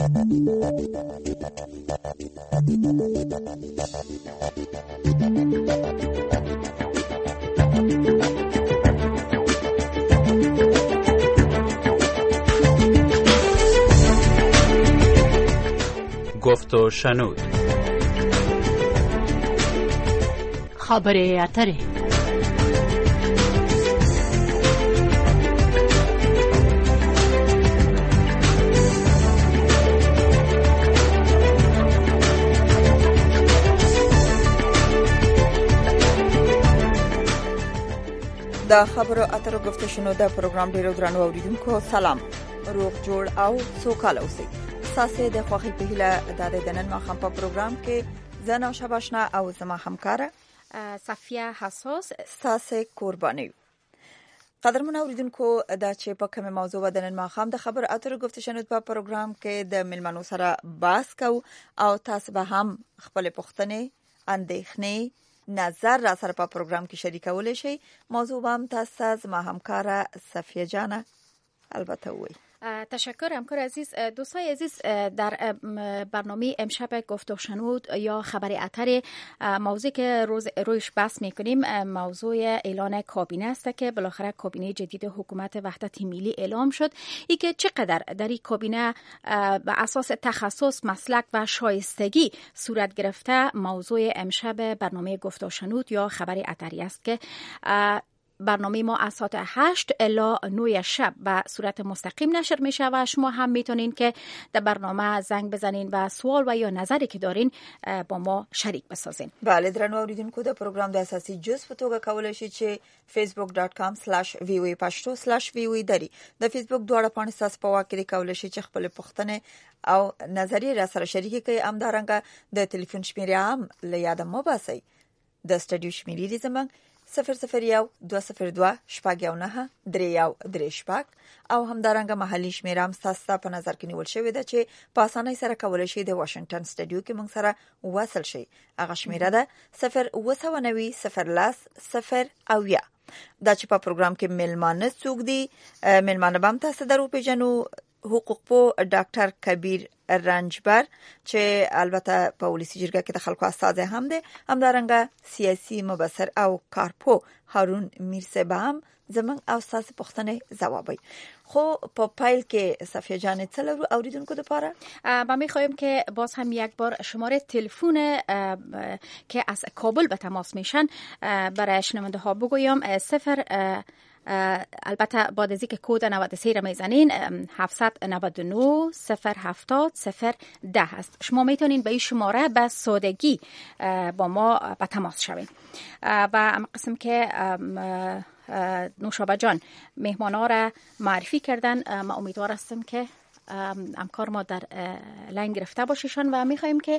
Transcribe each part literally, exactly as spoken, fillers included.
گفت و شنود. خبر اتره. د خبرو اترو گفت شنو د پروګرام ډیرو درنو اوریدونکو سلام، روغ جوړ او سوکاله اوسئ. ساسه د خوخي په هله د دنن ما خام په پروګرام کې زنه شباشنا او زما همکاره صفیه حساس ساسه قربانی. قدرمن اوریدونکو دا چې په کومه موضوع ودنن ما خام د خبرو اترو گفت شنو په پروګرام کې د ملمنو سره بحث کو او تاسو به هم خپل پوښتنې اندېښنې نظر را سره په پروګرام کې شریکول شي. موضوع هم تاسو زما همکاره صفیه جان البته وي. تشکر همکار عزیز. دوستای عزیز، در برنامه امشب گفت و شنود یا خبر اتر موضوعی که روز رویش بحث میکنیم موضوع اعلان کابینه است که بالاخره کابینه جدید حکومت وحدت ملی اعلام شد. ای که چقدر در این کابینه به اساس تخصص، مسلک و شایستگی صورت گرفته موضوع امشب برنامه گفت و شنود یا خبر اتری است که برنامه ما از ساعت هشت الی نه شب به صورت مستقیم نشر میشه و شما هم میتونین که در برنامه زنگ بزنین و سوال و یا نظری که دارین با ما شریک بسازین. بله درنو اوریدونکو د پروګرام د اساسي جز په توګه کولای شئ چې facebook dot com slash v o a pashto slash v o a دری د فیسبوک دواړه پاڼې تاسو په واکه کولای شئ چې خپل پوښتنه او نظریه را سره شریک کړئ. امدارنګه د ټلیفون شمیره هم لیاده مو باسي. د سټډیو شمیرې زمنګ صفر صفر یو دو صفر دو شپږ یو نه درې یو درې شپږ او همدارنګه محلي شمیره هم تاسو په نظر کې نیول شوې ده چې په اسانۍ سره کولای شئ د واشنگټن سټډیو کې موږ سره وصل شئ. هغه شمیره ده صفر اوه نوي صفر لاس صفر او یا. دا چې په پروګرام کې ملمانه څوک دي، ملمانه بم تاسو درو پیژنو. حقوق پو ډاکټر کبیر رنجبر چې البته په ولسی جرګه کې د خلکو استاد هم دي، همدارنګه سیاسي مبصر او کارپو هارون میرسبه هم زمنګ او تاسو پوښتنه جوابوي. خو په پایل کې صفیه جان څلورو اوریدونکو لپاره ما می‌خوایم که باز هم یک بار شماره تلفن که از کابل به تماس میشن برای شنونده ها بگویم. صفر البته بعد از اینکه کد نود و سه را میزنین هفتصد و نود و نه صفر هفتاد صفر ده است. شما میتونین به این شماره به سادگی با ما به تماس شوین. و اما قسم که نوشابه جان مهمانا را معرفی کردن، ما امیدوار هستم که همکار ما در لین گرفته باشیشان و میخوایم که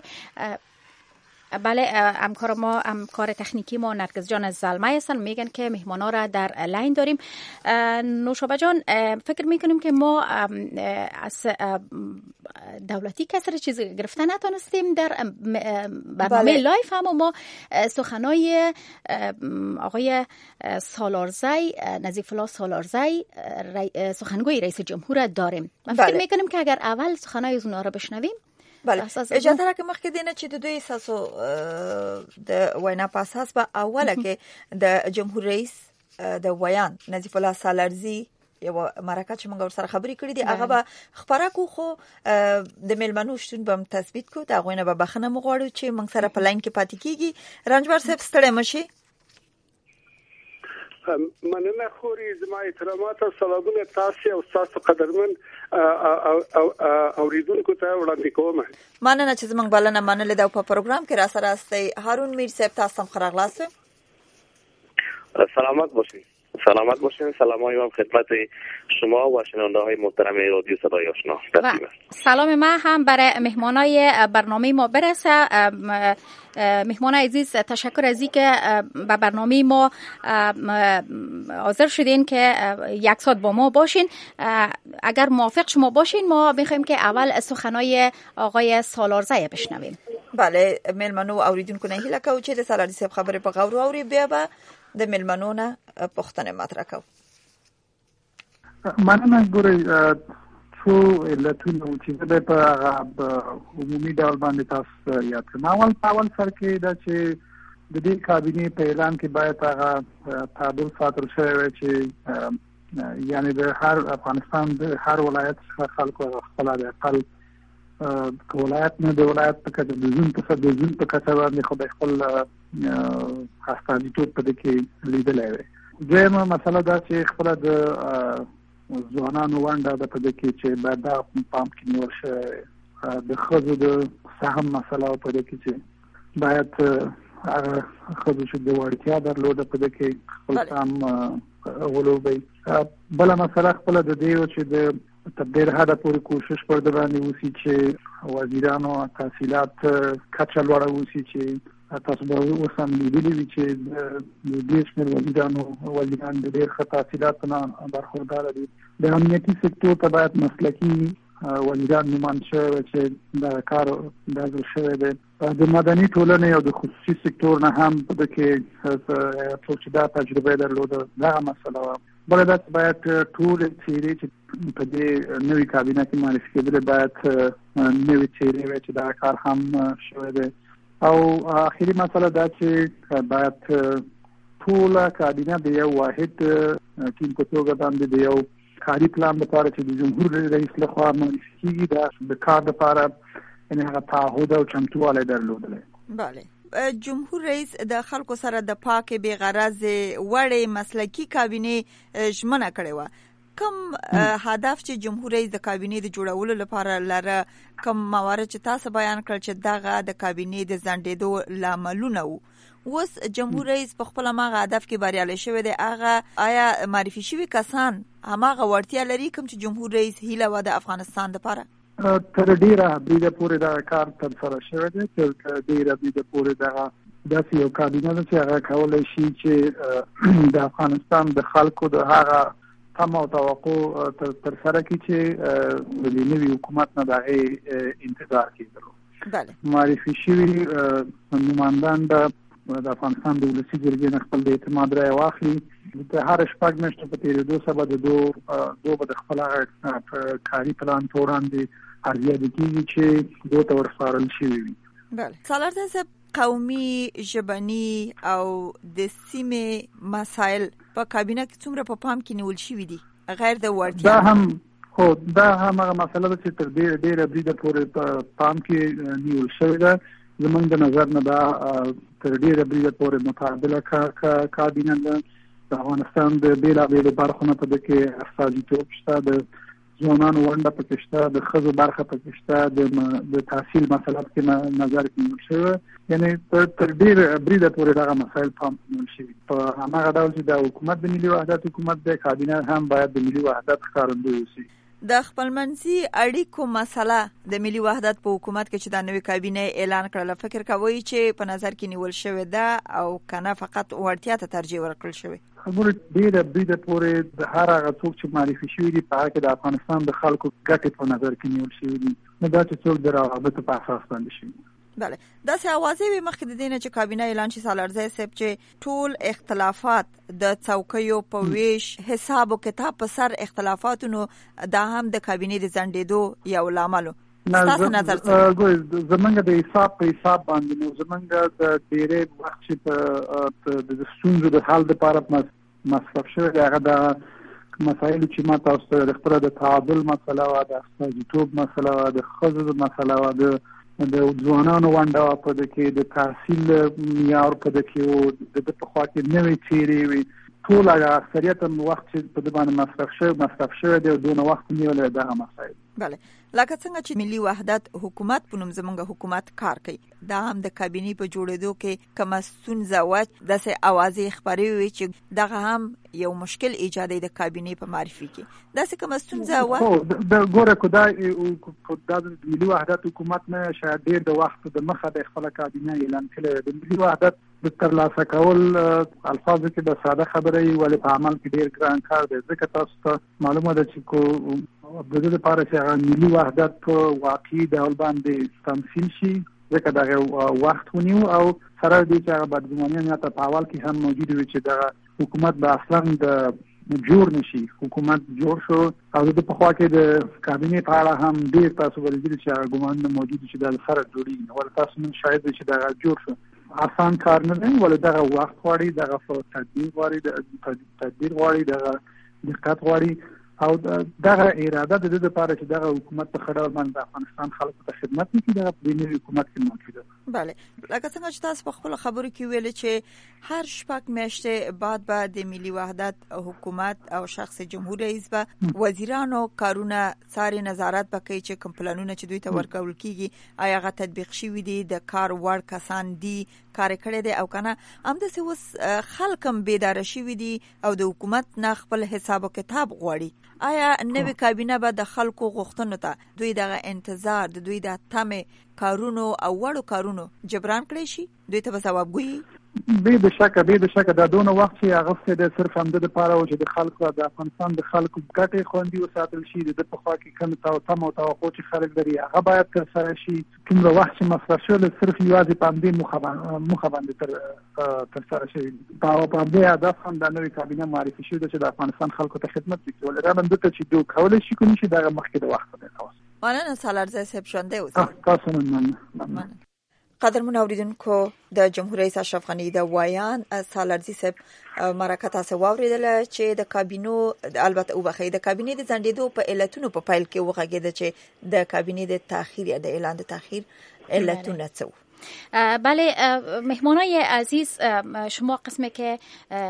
بله همکار ما همکار تکنیکی ما نرگس جان زلمه هستن، میگن که مهمانا را در لین داریم. نوشابه جان، فکر میکنیم که ما از دولتی کسر چیز گرفتن نتونستیم در برنامه بله. لایف هم ما سخنای آقای سالارزی نظیف الله سالارزی سخنگوی رئیس جمهور داریم. من فکر بله. میکنیم که اگر اول سخنای از اونها را بشنویم. بله اجازه راکړه مخکې دینه چې د دوی اساسو د وینا په اساس به اوله کې د جمهور رئیس د ویان نظیف الله سالارزی یو مرکه چې موږ سره خبرې کړې دي هغه به خبره کو، خو د ملمنو شتون به تثبیت کو. دا غوینه به بخنه مغواړو چې موږ سره په لاین کې پاتې کیږي. رنجبر صاحب ستړی مشي. مننه خوري، زما احترامات او سلامونه تاسو او تاسو قدرمن اوریدونکو ته وړاندې کوم. مننه چې زموږ بلنه منلې دا په پروګرام کې را سره استي. هارون میر صاحب تاسو هم خراغلاس. سلامت باشین. سلامت باشین. سلامای من خدمت شما و شنونده های محترم رادیو صدای آشنا. سلام ما هم برای مهمانای برنامه ما برسه. مهمان عزیز، تشکر از اینکه به برنامه ما حاضر شدین که یک ساعت با ما باشین. اگر موافق شما باشین ما میخوایم که اول سخنای آقای سالارزی بشنویم. بله، ملمنو اوریدونکو نه هیله کوم چې د سالارزی صاحب خبرې په غور اوري، بیا به د ملمنو نه پوښتنه مطرح کوو. مننه. ګورئ، څو علتونه چې د په عمومي ډول باندې تاسو یاد کړم. اول په اول سر کې دا چې د دې کابینې په اعلان کې باید هغه تعادل ساتل شوی وي چې یعنی د هر افغانستان د هر ولایت څخه خلکو خپل د اقل ولایت نه د ولایت په کچه د زون په د زون په کچه باندې خو د خپل استازیتوب په دې کې لیدلای وي. دویمه مسله دا چې خپل د ځوانانو ونډه د په دې کې چې باید دا پام کې نیول شي. د ښځو د سهم مسله په دې کې چې باید هغه خو چې د وړتیا درلوده په دې کې خپل سم ولوبي. بل مسله خپل د دې چې د تبدیل هدا پورې کوشش پر د باندې وسی چې وزیرانو تحصیلات کچه لوړه وسی چې تاسو به اوسم لیدلی وي چې د دې شمېر وزیرانو وزیران د ډېر ښه تحصیلاتو نه برخوردار دي. د امنیتي سکتور ته باید مسلکي وزیران نومان شوی چې دا کار دازل شوی دی. د مدني ټولنې او د خصوصي سکتور نه هم په دې کې څوک چې دا تجربه درلوده دا مسله وه. بله دا چې باید ټول څیرې چې په دې نوې کابینه کې معرفي کېدلې باید نوې څیرې وي چې دا کار هم شوی دی. او آخري مسله دا چې باید ټوله کابینه د یو واحد ټیم په توګه باندې د یو کاري پلان لپاره چې د جمهور رئیس لخوا معرفي کېږي دا د کار لپاره یعنی هغه تعهد او چمتووالی درلودلی. بله. جمهور رئیس د خلکو سره د پاکې بې غرضې وړې مسلکي کابینې ژمنه کړې وه. کوم هدف چې جمهور رئیس د کابینې د جوړولو لپاره لره، کوم موارد چې تاسو بیان کړل چې دغه د کابینې د ځنډېدو لاملونه وو، اوس جمهور رئیس په خپل هغه هدف کې بریالی شوی دی، هغه آیا معرفي شوي کسان هماغه وړتیا لري کوم چې جمهور رئیس هیله وه د افغانستان لپاره؟ تر ډیره بریده پورې دا کار ترسره شوی دی. تر ډیره بریده پورې دغه داسې یو کابینه ده چې هغه کولی شي چې د افغانستان د خلکو د هغه تمه او توقع ترسره کړي چې د نوي حکومت نه د هغې انتظار کېدلو. بله. معرفي شوي نمایندان به د افغانستان د ولسي جرګې نه خپل د اعتماد رایه واخلي. د هر شپږ میاشتو په تېرېدو سره به د دو به د خپل هغه کاري پلان په وړاندې عرضیابي کېږي چې دو ته ورسپارل شوي وي. بله. سالار صاحب، قومي، ژبني او د سیمې مسایل په کابینه کې څومره په پام کې نیول شوي دي غیر د وړتیا؟ دا هم خو دا هم هغه مسله ده چې تر ډېره ډېره بریده پورې په پام کې نیول شوې ده. زمونږ د نظر نه دا تر ډېره بریده پورې متعادله کابینه ده. د افغانستان د بېلابېلو برخو نه په دې کې استازیتوب شته، د ځوانانو ونډه پکې شته، د ښځو برخه پکې شته، د تحصیل مسله پکې نظر کې نیول شوی. یعنې تر ډېره بریده پورې دغه مسایل پام کې نیول شوي. په هماغه ډول چې د حکومت د ملي وحدت حکومت دی، کابینه هم باید د ملي وحدت ښکارندوی اوسي. د خپلمنځي اړیکو مسله د ملي وحدت په حکومت کې چې د نوې کابینې اعلان کړله، فکر کوئ چې په نظر کې نیول شوې ده او کنه فقط وړتیا ته ترجیح ورکړل شوې؟ خبره ډېره بریده پورې د هر هغه څوک چې معرفي شوي دي په هغه کې د افغانستان د خلکو ګټې په نظر کې نیول شوي دي، نه دا چې څوک د روابطو په اساس باندې شوي. بله. داسې اوازې وي مخکې د دې نه چې کابینه اعلان شي سالارزی صاحب چې ټول اختلافات د څوکیو په ویش حساب و کتاب په سر اختلافاتونو دا هم د کابینې د ځنډېدو یو لامل و. ستاسو نظر څه؟ زمونږ د حساب په حساب باندې نو زمونږ د ډېری وخت چې په د ستونزو د حل دپاره مصرف شوی دی هغه د مسایلو چې ما تاسو ته د خپله د تعادل مسله وه، د استازیتوب مسله وه، د ښځو مسله وه، د د ځوانانو ونډه په دې کې، د تحصیل معیار په دې کې و، د ده په خوا کې نوې څیرې وي. ټول هغه اکثریت وخت چې په دې باندې مصرف شوی مصرف شوی دی او دونه وخت نیولی دغه مسایل. بله. لکه څنګه چې ملي وحدت حکومت په نوم زموږ حکومت کار کوي، دا هم د کابینې په جوړېدو کې کومه ستونزه وه، داسې اوازې خپرې وې چې دغه هم یو مشکل ایجادوي د کابینې په معرفي کې. داسې کومه ستونزه وه؟ هو ګوره که دا د ملي وحدت حکومت نه شاید ډېر د وخت د مخه د خپله کابینه اعلان کړې. د ملي وحدت د ترلاسه کول الفاظو کې د ساده خبره وي، ولې په عمل کې ډېر ګران کار دی. ځکه تاسو ته معلومه ده چې کو د دې لپاره چې هغه ملي وحدت په واقعي ډول باندې تمثیل شي، ځکه دغه وخت ونیو او سره دې چې هغه بدګماني نه په اول کې هم موجود وي چې دغه حکومت به اصلا د جوړ نشي. حکومت جوړ شو او د په خوا کې د کابینې په اړه هم ډیر تاسو ولې چې ګومان موجود چې د سره جوړي ول تاسو من شاید چې دا جوړ شو آسان کار نه دی ولې دا وخت غواړي دا تدبیر غواړي د تدبیر غواړي دا دقت غواړي او دا اراده د دې لپاره چې دا حکومت په خړه باندې افغانستان خلکو ته خدمت وکړي دا د نوي حکومت کې موجوده. بله لکه څنګه چې تاسو په خپل خبرو کې ویل چې هر شپږ میاشتې بعد به د ملي وحدت حکومت او شخص جمهور رئیس به وزیرانو کارونه ساري نظارت وکړي چې کوم پلانونه چې دوی ته ورکول کیږي آیا هغه تطبیق شوي دي د کار وړ کسان دي کار کړی دی او کنه هم د اوس خلکم بیدار شوي دي او د حکومت نه خپل حساب او کتاب غواړي. آیا نوې کابینه به د خلکو غوښتنو ته دوی دغه انتظار د دوی د تمه کارونو او وړو کارونو جبران کړی شي دوی ته به ثواب ګوي؟ به د شک به د شک دا دونه وخت چې هغه د صرف هم د لپاره او چې د خلکو د افغانستان د خلکو ګټې خوندي وساتل شي د په خوا کې کوم تاو تم او توقع چې خلک لري هغه باید تر سره شي. کوم وخت چې مصرف شول صرف یوازې په دې مخابن مخابن تر تر سره شي په په دې هدف هم د نوې کابینه معرفي شوه چې د افغانستان خلکو ته خدمت وکړي ولر باندې ته چې دوی کولای شي کوم شي دغه مخکې د وخت دی. تاسو مننه سالارزه صاحب شونده اوسه. تاسو مننه. قدرمن اوریدونکو د جمهور رئیس اشرف غنی د وایان سالارزي صاحب مرکه تاسو واوریدل چې د کابینو البته وبخې د کابینې د ځندېدو په علتونو په فایل کې وغږیده چې د کابینې د تاخير یا د اعلان د تاخير علتونه څه. بله مهمانای عزیز شما قسمی که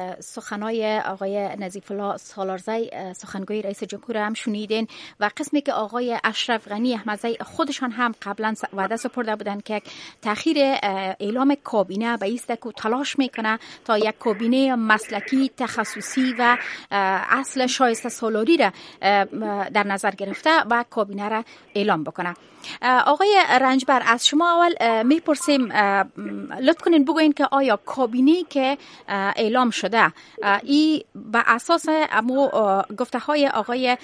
سخنای آقای نظیف الله سالارزی سخنگوی رئیس جمهور هم شنیدین و قسمی که آقای اشرف غنی احمدزی خودشان هم قبلا وعده سپرده بودن که تأخیر اعلام کابینه به ایست که تلاش میکنه تا یک کابینه مسلکی تخصصی و اصل شایسته سالاری را در نظر گرفته و کابینه را اعلام بکنه. آقای رنجبر از شما اول میپرسیم لطف کنین بگوین که آیا کابینه که اعلام شده ای به اساس امو گفته های آقای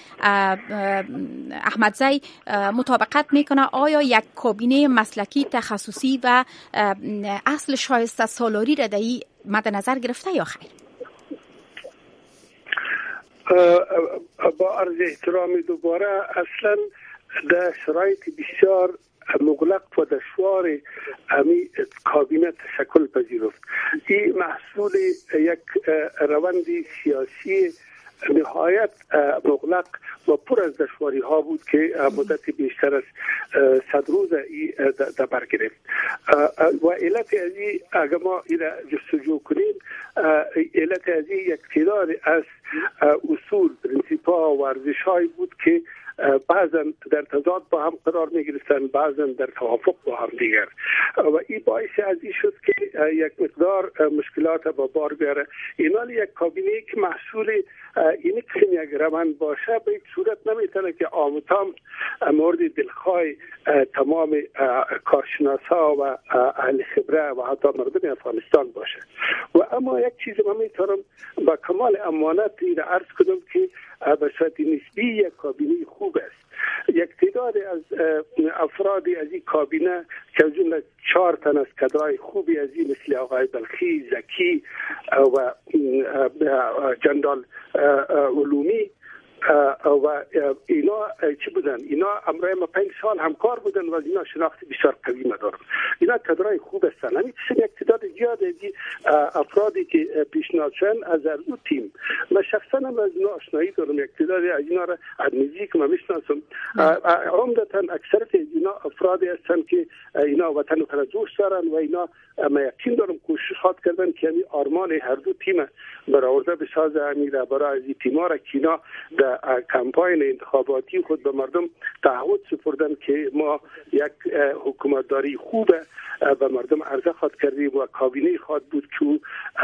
احمدزی مطابقت میکنه آیا یک کابینه مسلکی تخصصی و اصل شایسته سالاری را در ای مد نظر گرفته یا خیر؟ با عرض احترامی دوباره اصلا در شرایط بسیار مغلق و دشوار امی کابینه تشکل پذیرفت. این محصول یک روند سیاسی نهایت مغلق و پر از دشواری ها بود که مدت بیشتر از صد روز در بر گرفت و علت از این اگر ما این جستجو کنیم علت از این یک تعداد از اصول پرینسیپ‌ها و ارزش‌هایی بود که بعضا در تضاد با هم قرار می گرفتن بعضا در توافق با هم دیگر و این باعث از این شد که یک مقدار مشکلات با بار بیاره. اینال یک کابینه که محصول این قسم یک روند باشه به یک صورت نمیتونه که آموتام مورد دلخواه تمام کارشناسا و اهل خبره و حتی مردم افغانستان باشه و اما یک چیز من میتونم با کمال امانت این عرض کنم که به صورت نسبی یک کابینه خوب است. یک تعداد از افرادی از این کابینه که از جمله چهار تن از کادرای خوبی از این مثل آقای بلخی، زکی و جنرال علومی و اینا چی بودن؟ اینا امرای ما پنج سال همکار بودن و اینا شناخت بسیار قوی مدارم. اینا کادرای خوب هستن. همین قسم یک تعداد زیاد از افرادی که پیشنهاد شدن از هر دو تیم. من شخصا هم از اینا آشنایی دارم. یک تعداد از اینا را از نزدیک من میشناسم. عمدتاً اکثریت از اینا افرادی هستن که اینا وطن خود دوست دارن و اینا ما یقین دارم کوششات کردن که همین آرمان هر دو تیم برآورده بسازه. همین برای از این تیم‌ها را که اینا در کمپاین انتخاباتی خود به مردم تعهد سپردن که ما یک حکومتداری خوب به مردم عرضه خواهد کردیم و کابینه خواهد بود که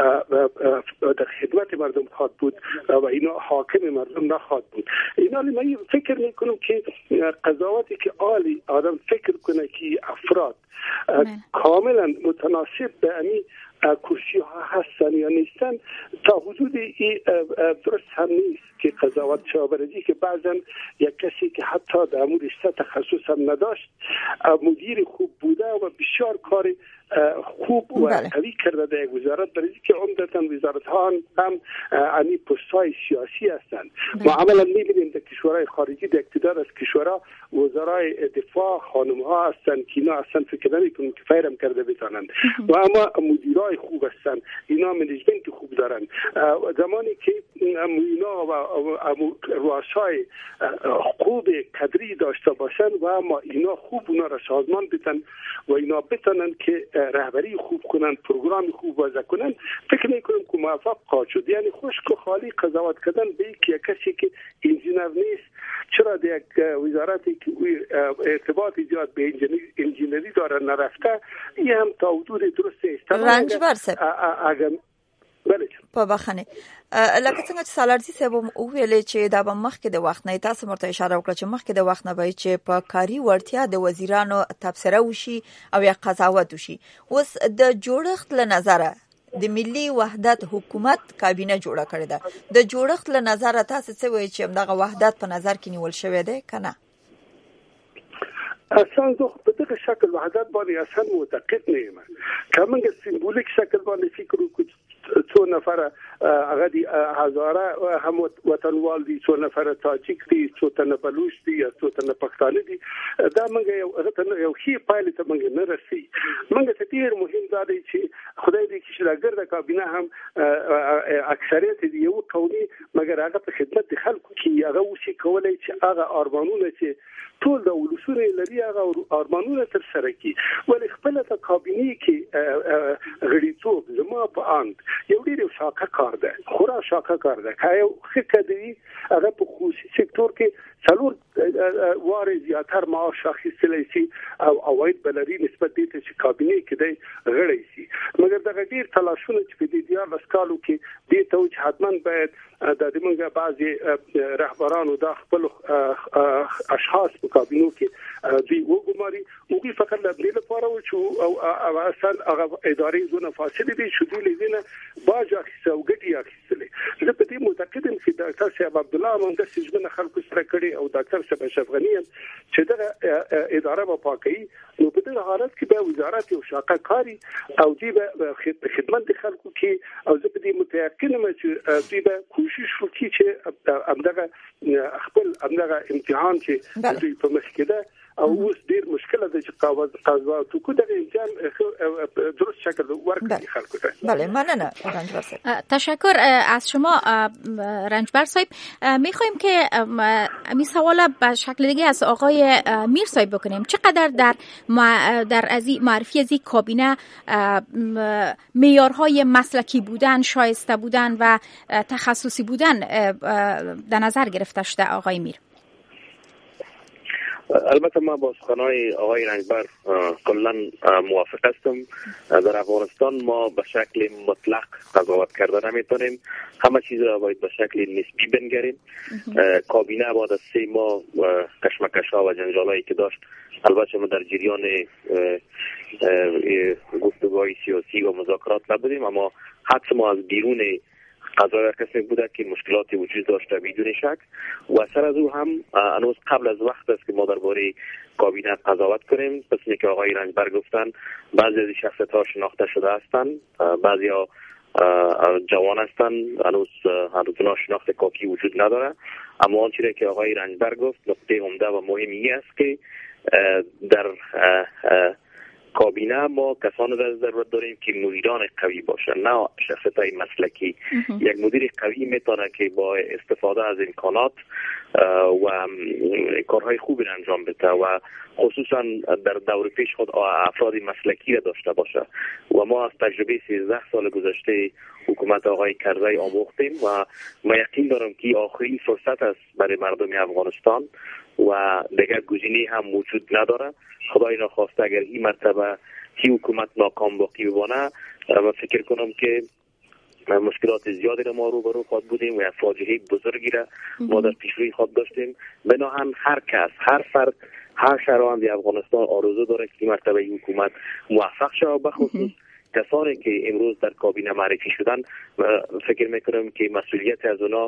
در خدمت مردم خواهد بود و اینا حاکم مردم نخواهد بود. اینا من فکر میکنم که قضاوتی که عالی آدم فکر کنه که افراد کاملا متناسب به امی کرسی ها هستن یا نیستن تا حدود درست هم نیست. که قضاوت شاورزی که بعضا یک کسی که حتی در امور رشته تخصص هم نداشت مدیر خوب بوده و بسیار کار خوب و قوی کرده در یک وزارت، برای که عمدتاً وزارت ها هم امی پست‌های سیاسی هستند. ما عملا می‌بینیم در کشورهای خارجی در اقتدار از کشورها وزرای دفاع خانم ها هستند که اینا اصلا فکر نمی‌کنن که فیرم کرده بتانند و اما مدیرای خوب هستند، اینا منیجمنت خوب دارن. زمانی که اینا و رؤسای خوب کادری داشته باشند و اما اینا خوب اونا را سازمان بدن و اینا بتونن که رهبری خوب کنن، پروگرام خوب وضع کنن، فکر میکنم که موفق خواهد شد. یعنی خشک و خالی قضاوت کردن به یک کسی که انجینر نیست، چرا در یک وزارتی که ارتباط ایجاد به انجینری داره نرفته، این هم تا حدود درست است. رنج برسه اگر بله په بخنه لکه څنګه چې سالارزي صاحب او ویلې چې دا به مخکې د وخت نه تاسو مرته اشاره وکړه چې مخکې د وخت نه به چې په کاري ورتیا د وزیرانو تبصره وشي او یا قضاوت وشي. اوس د جوړښت له نظره د ملي وحدت حکومت کابینه جوړه کړې ده، د جوړښت له نظره تاسو څه وایي چې دغه وحدت په نظر کې نیول شوی دی کنه؟ اصلا زه په دغه شکل وحدت باندې اصلا معتقد نه یم. کومه سمبولیک شکل باندې فکر وکړو څو نفر هغه دي هزاره هم وطنوال دي، څو نفر تاجیک دي، څو تنه بلوچ دي، څو تنه پښتانه دي، دا موږ یو هغه یو خي پایله ته موږ نه رسي. موږ ته ډیر مهم دا دی چې خدای دې چې شاګرد کابینه هم اکثریت دي یو قومي مګر هغه په خدمت د خلکو کې هغه وشي کولای چې هغه ارمانونه چې ټول د ولسونه لري هغه ارمانونه تر سره کی. ولې خپل ته کابینه کې غړیتوب زما په اند یو ډیر شاکه کار ده، خورا شاکه کار ده که یو خکه دی هغه په خصوصي سکتور کې څلور واره زیاتر معاش اخیستلی شي او عواید بلري نسبت دې ته چې کابینه کې دی غړی شي. مګر دغه ډیر تلاشونه چې په دې دیار لسکالو کې دې ته چې حتما باید د دې موږ بعضي رهبرانو د خپل اشخاص په کابینو کې دوی وګماري موږ فقط د دې لپاره و چې او اصل هغه اداري زونه فاصله دي چې دوی لینه باج اخیسته او ګټي اخیستلې. زه په دې معتقد یم چې ډاکټر صاحب عبد الله هم د سجمن خلکو سره کړي او ډاکټر صاحب شفغنی چې دغه اداره په پاکي نو په دې حالت کې به وزارت یو شاقه کاری او دې به خدمت خلکو کې او زه په دې متأکد یم چې دې به کوشش وکړي چې همدغه خپل همدغه امتحان چې دوی په مخ کې ده او اوس ډیر مشکل ده چې قواعد قضاوت کو دغه امتحان درست شکل ورکړي خلکو ته. بله مننه رنجبر صاحب. تشکر از شما رنجبر صاحب. میخوایم که می سوال به شکل دیگه از آقای میر صاحب بکنیم. چقدر در در از معرفی از کابینه معیارهای مسلکی بودن، شایسته بودن و تخصصی بودن در نظر گرفته شده آقای میر؟ البته ما با سخنهای آقای رنجبر کلا موافق هستم. در افغانستان ما به شکل مطلق قضاوت کرده نمیتونیم، همه چیز را باید به شکل نسبی بنگریم. کابینه بعد از سه ماه کشمکش ها و جنجالایی که داشت، البته ما در جریان گفتگوهای سیاسی و مذاکرات نبودیم، اما حتی ما از بیرون قضایا کسی بوده که مشکلاتی وجود داشته بدون شک و سر از او هم هنوز قبل از وقت است که ما درباره کابینه قضاوت کنیم. پس اینکه آقای رنجبر گفتن بعضی از شخصیت ها شناخته شده هستند، بعضی ها جوان هستند، هنوز هنوز شناخت کافی وجود نداره. اما آنچه که آقای رنجبر گفت نقطه عمده و مهمی است که در کابینه ما کسانی را ضرورت داریم که مدیران قوی باشن، نه شخصیت‌های مسلکی. یک مدیر قوی میتونه که با استفاده از امکانات و کارهای خوبی را انجام بده و خصوصا در دور پیش خود افراد مسلکی را داشته باشه و ما از تجربه سیزده سال گذشته حکومت آقای کرزی آموختیم و ما یقین دارم که آخرین فرصت است برای مردم افغانستان و دیگر گزینه هم وجود نداره. خدای نخواسته اگر این مرتبه هی حکومت ناکام باقی بمانه، من فکر کنم که مشکلات زیادی را ما روبرو خواهد بودیم و فاجعه بزرگی را ما در پیشروی خواهد داشتیم. بنابراین هر کس، هر فرد، هر شهروند افغانستان آرزو داره که این مرتبه این حکومت موفق شود. بخصوص کسانی که امروز در کابینه معرفی شدن، فکر میکنم که مسئولیت از اونا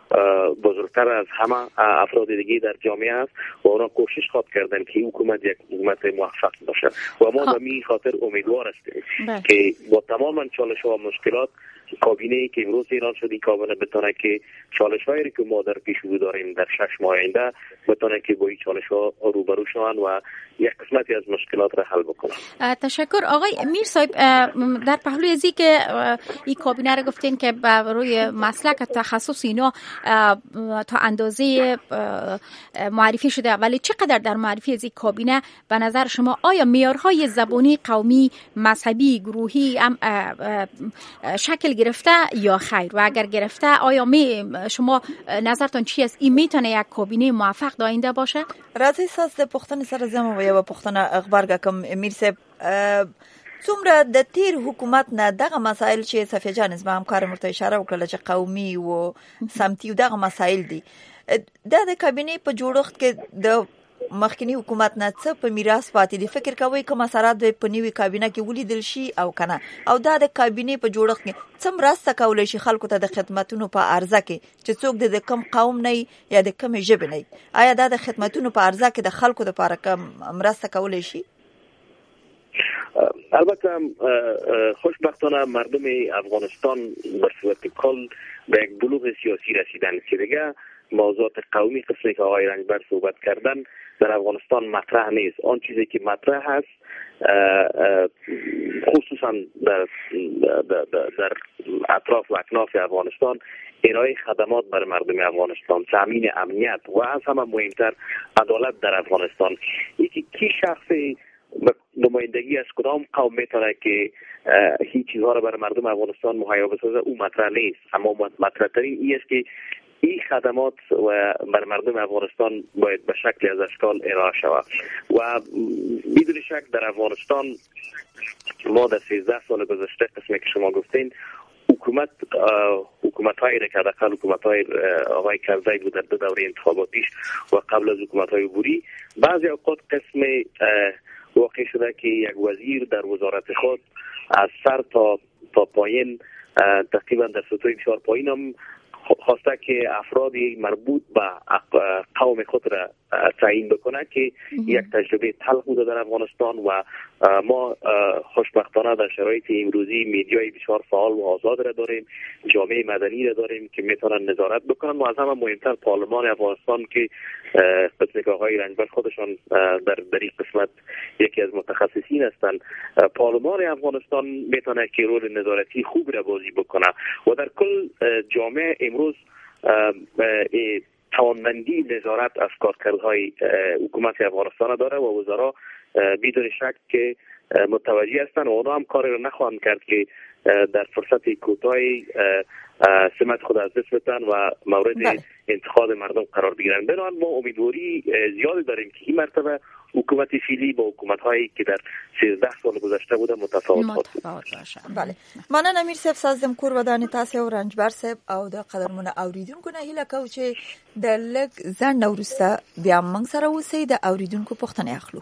بزرگتر از همه افراد دیگه در جامعه است و اونا کوشش خواد کردن که حکومت یک حکومت موفق باشه و ما به این خاطر امیدوار هستیم که با تمام چالش ها و مشکلات کابینه‌ای که امروز اعلان شد این کابینه بتونه که چالش‌هایی که ما در پیش رو داریم در شش ماه آینده بتونه که با این چالش‌ها روبرو شوند و یک قسمتی از مشکلات را حل بکنن. تشکر آقای میر صاحب. در پهلوی ازی که این کابینه را گفتین که بر روی مسلک تخصص اینا تا اندازه معرفی شده، ولی چقدر در معرفی از این کابینه به نظر شما آیا معیارهای زبانی، قومی، مذهبی، گروهی هم شکل گرفته یا خیر؟ و اگر گرفته آیا می شما نظرتون چی است؟ این میتونه یک کابینه موفق داینده باشه؟ راځي ساس د پښتنې سره زموږ یو پښتنه اخبار کوم امیر صاحب څومره د تیر حکومت نه دغه مسایل چې صفیه جان زما همکار مرته اشاره وکړه چې قومي او سمتي دغه مسایل دي د د کابینې په جوړښت کې د مخکنی حکومت نه څه په میراث پاتې دي؟ فکر کوي کوم اثرات په نیوي کابینه کې ولیدل شي او کنه؟ او دا د کابینې په جوړښت کې څه مرسته کولای شي خلکو ته د خدماتونو په عرضه کې چې څوک د کم قوم نه یا د کم ژبه نه؟ آیا دا د خدماتونو په عرضه کې د خلکو لپاره کوم مرسته کولای شي؟ البته خوشبختانه مردم افغانستان به صورت کل به یک بلوغ سیاسی رسیدن که دیگه موضوعات قومی قسمی که آقای رنجبر صحبت کردن در افغانستان مطرح نیست. آن چیزی که مطرح هست خصوصا در, در, در, در اطراف و اکناف افغانستان ارائه خدمات بر مردم افغانستان، تامین امنیت و از همه مهمتر عدالت در افغانستان. یکی کی شخصی نمایندگی از کدام قوم میتونه که هیچ چیزها را برای مردم افغانستان مهیا بسازه او مطرح نیست، اما مطرح ترین این است که این خدمات و بر مردم افغانستان باید به شکل از اشکال ارائه شود و بدون شک در افغانستان ما در سیزده سال گذشته قسمی که شما گفتین حکومت حکومت های که حداقل حکومت های آقای کرزی بود در دو دوره انتخاباتیش و قبل از حکومت های عبوری بعضی اوقات قسم واقع شده که یک وزیر در وزارت خود از سر تا تا پایین تقریبا در سطوح بسیار پایین هم خواسته که افرادی مربوط به قوم خود را تعیین بکنه که یک تجربه تلخ بوده در افغانستان و ما خوشبختانه در شرایط امروزی میدیای بسیار فعال و آزاد را داریم، جامعه مدنی را داریم که میتونن نظارت بکنن و از همه مهمتر پارلمان افغانستان که قسمی که آقای رنجبر خودشان در در این قسمت یکی از متخصصین هستند. پارلمان افغانستان میتونه که رول نظارتی خوب را بازی بکنه و در کل جامعه امروز توانمندی نظارت از کارکردهای حکومت افغانستان داره و وزرا بدون شک که متوجه هستند و اونا هم کاری رو نخواهند کرد که در فرصت کوتاهی سمت خود از دست بدن و مورد بله. انتقاد مردم قرار بگیرن. بنابراین ما امیدواری زیادی داریم که این مرتبه حکومت فعلی با حکومت‌هایی که در سیزده سال گذشته بوده متفاوت باشه. بله. مننه امیر صاحب سازم کور ودانې تاسو او رنجبر صاحب او د قدرمنه اوریدونکو نه هیله کوم چې د لګ ځنډ ورسته بیا موږ سره اوسئ د اوریدونکو پوښتنه اخلو.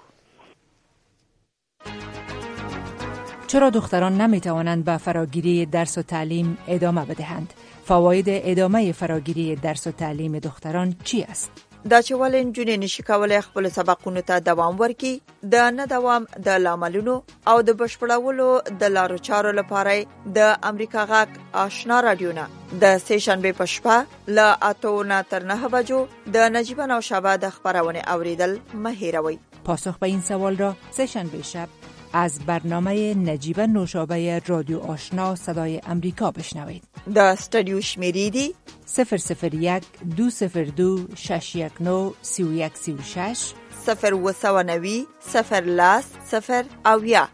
چرا دختران نمیتوانند به فراگیری درس و تعلیم ادامه بدهند؟ فواید ادامه فراگیری درس و تعلیم دختران چی است؟ دا چې ولې نجونې نشي کولای خپل سبقونو ته دوام ورکړي، د نه دوام د لاملونو او د بشپړولو د لارو چارو لپاره د امریکا غاک آشنا رادیو نه د سټیشن په شپه له اته نه تر نه بجو د نجیب نوشابه د خبرونه اوریدل مه هیروئ. پاسخ به این سوال را سه‌شنبه شب از برنامه نجیب نوشابه رادیو آشنا صدای امریکا بشنوید. د استودیو شمیری دی صفر صفر یک دو صفر دو شش یک نو سی و یک سی و شش صفر و سو نوی صفر لاس صفر اویا.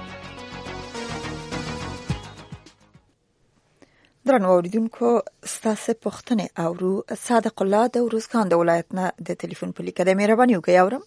درنو اوریدونکو ستاسو پوښتنه اورو. صادق الله د روزګان د ولایت نه د ټلیفون په لیکه د مهرباني وکړئ اورم.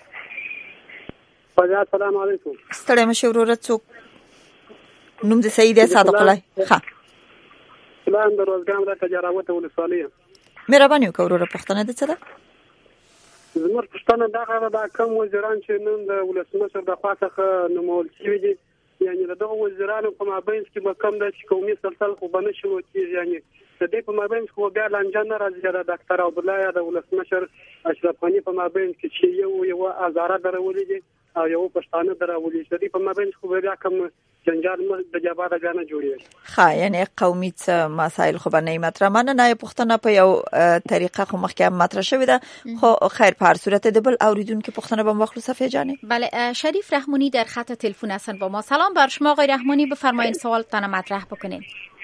السلام علیکم. ستړی مشه وروره څوک نوم د سید صادق الله ښه پلان د روزګان د تجارت ولسوالۍ. مهرباني وکړئ وروره پوښتنه ده څه ده؟ زموږ پوښتنه دا غواړي دا کوم وزیران چې نن د ولسمشر د خوا څخه نومول شوي دي یعنی دغه وزیرانو په مابین کې مکم د قومي سلسله خو بنه شروع کیږي یعنی د دې په مابین کې بیا لنجان راځي د ډاکټر عبدالله یا د ولسمشر اشرف غنی په مابین کې چې یو یو ازاره درولې دي او یو پښتانه درولې دي په مابین کې بیا کوم جنجال د جبهه غانه جوړیږي. ښه یعنی قومي مسائل خو باندې مطرح نه پښتنه په یو طریقه خو مخکې مطرح شوې ده خو خیر په هر صورت د بل اوریدونکو پښتنه به مخلو صفحه جانه. بله شریف رحمانی در خط تلفن هستن با ما. سلام بر شما آقای رحمانی، بفرمایید سوالتان مطرح بکنید.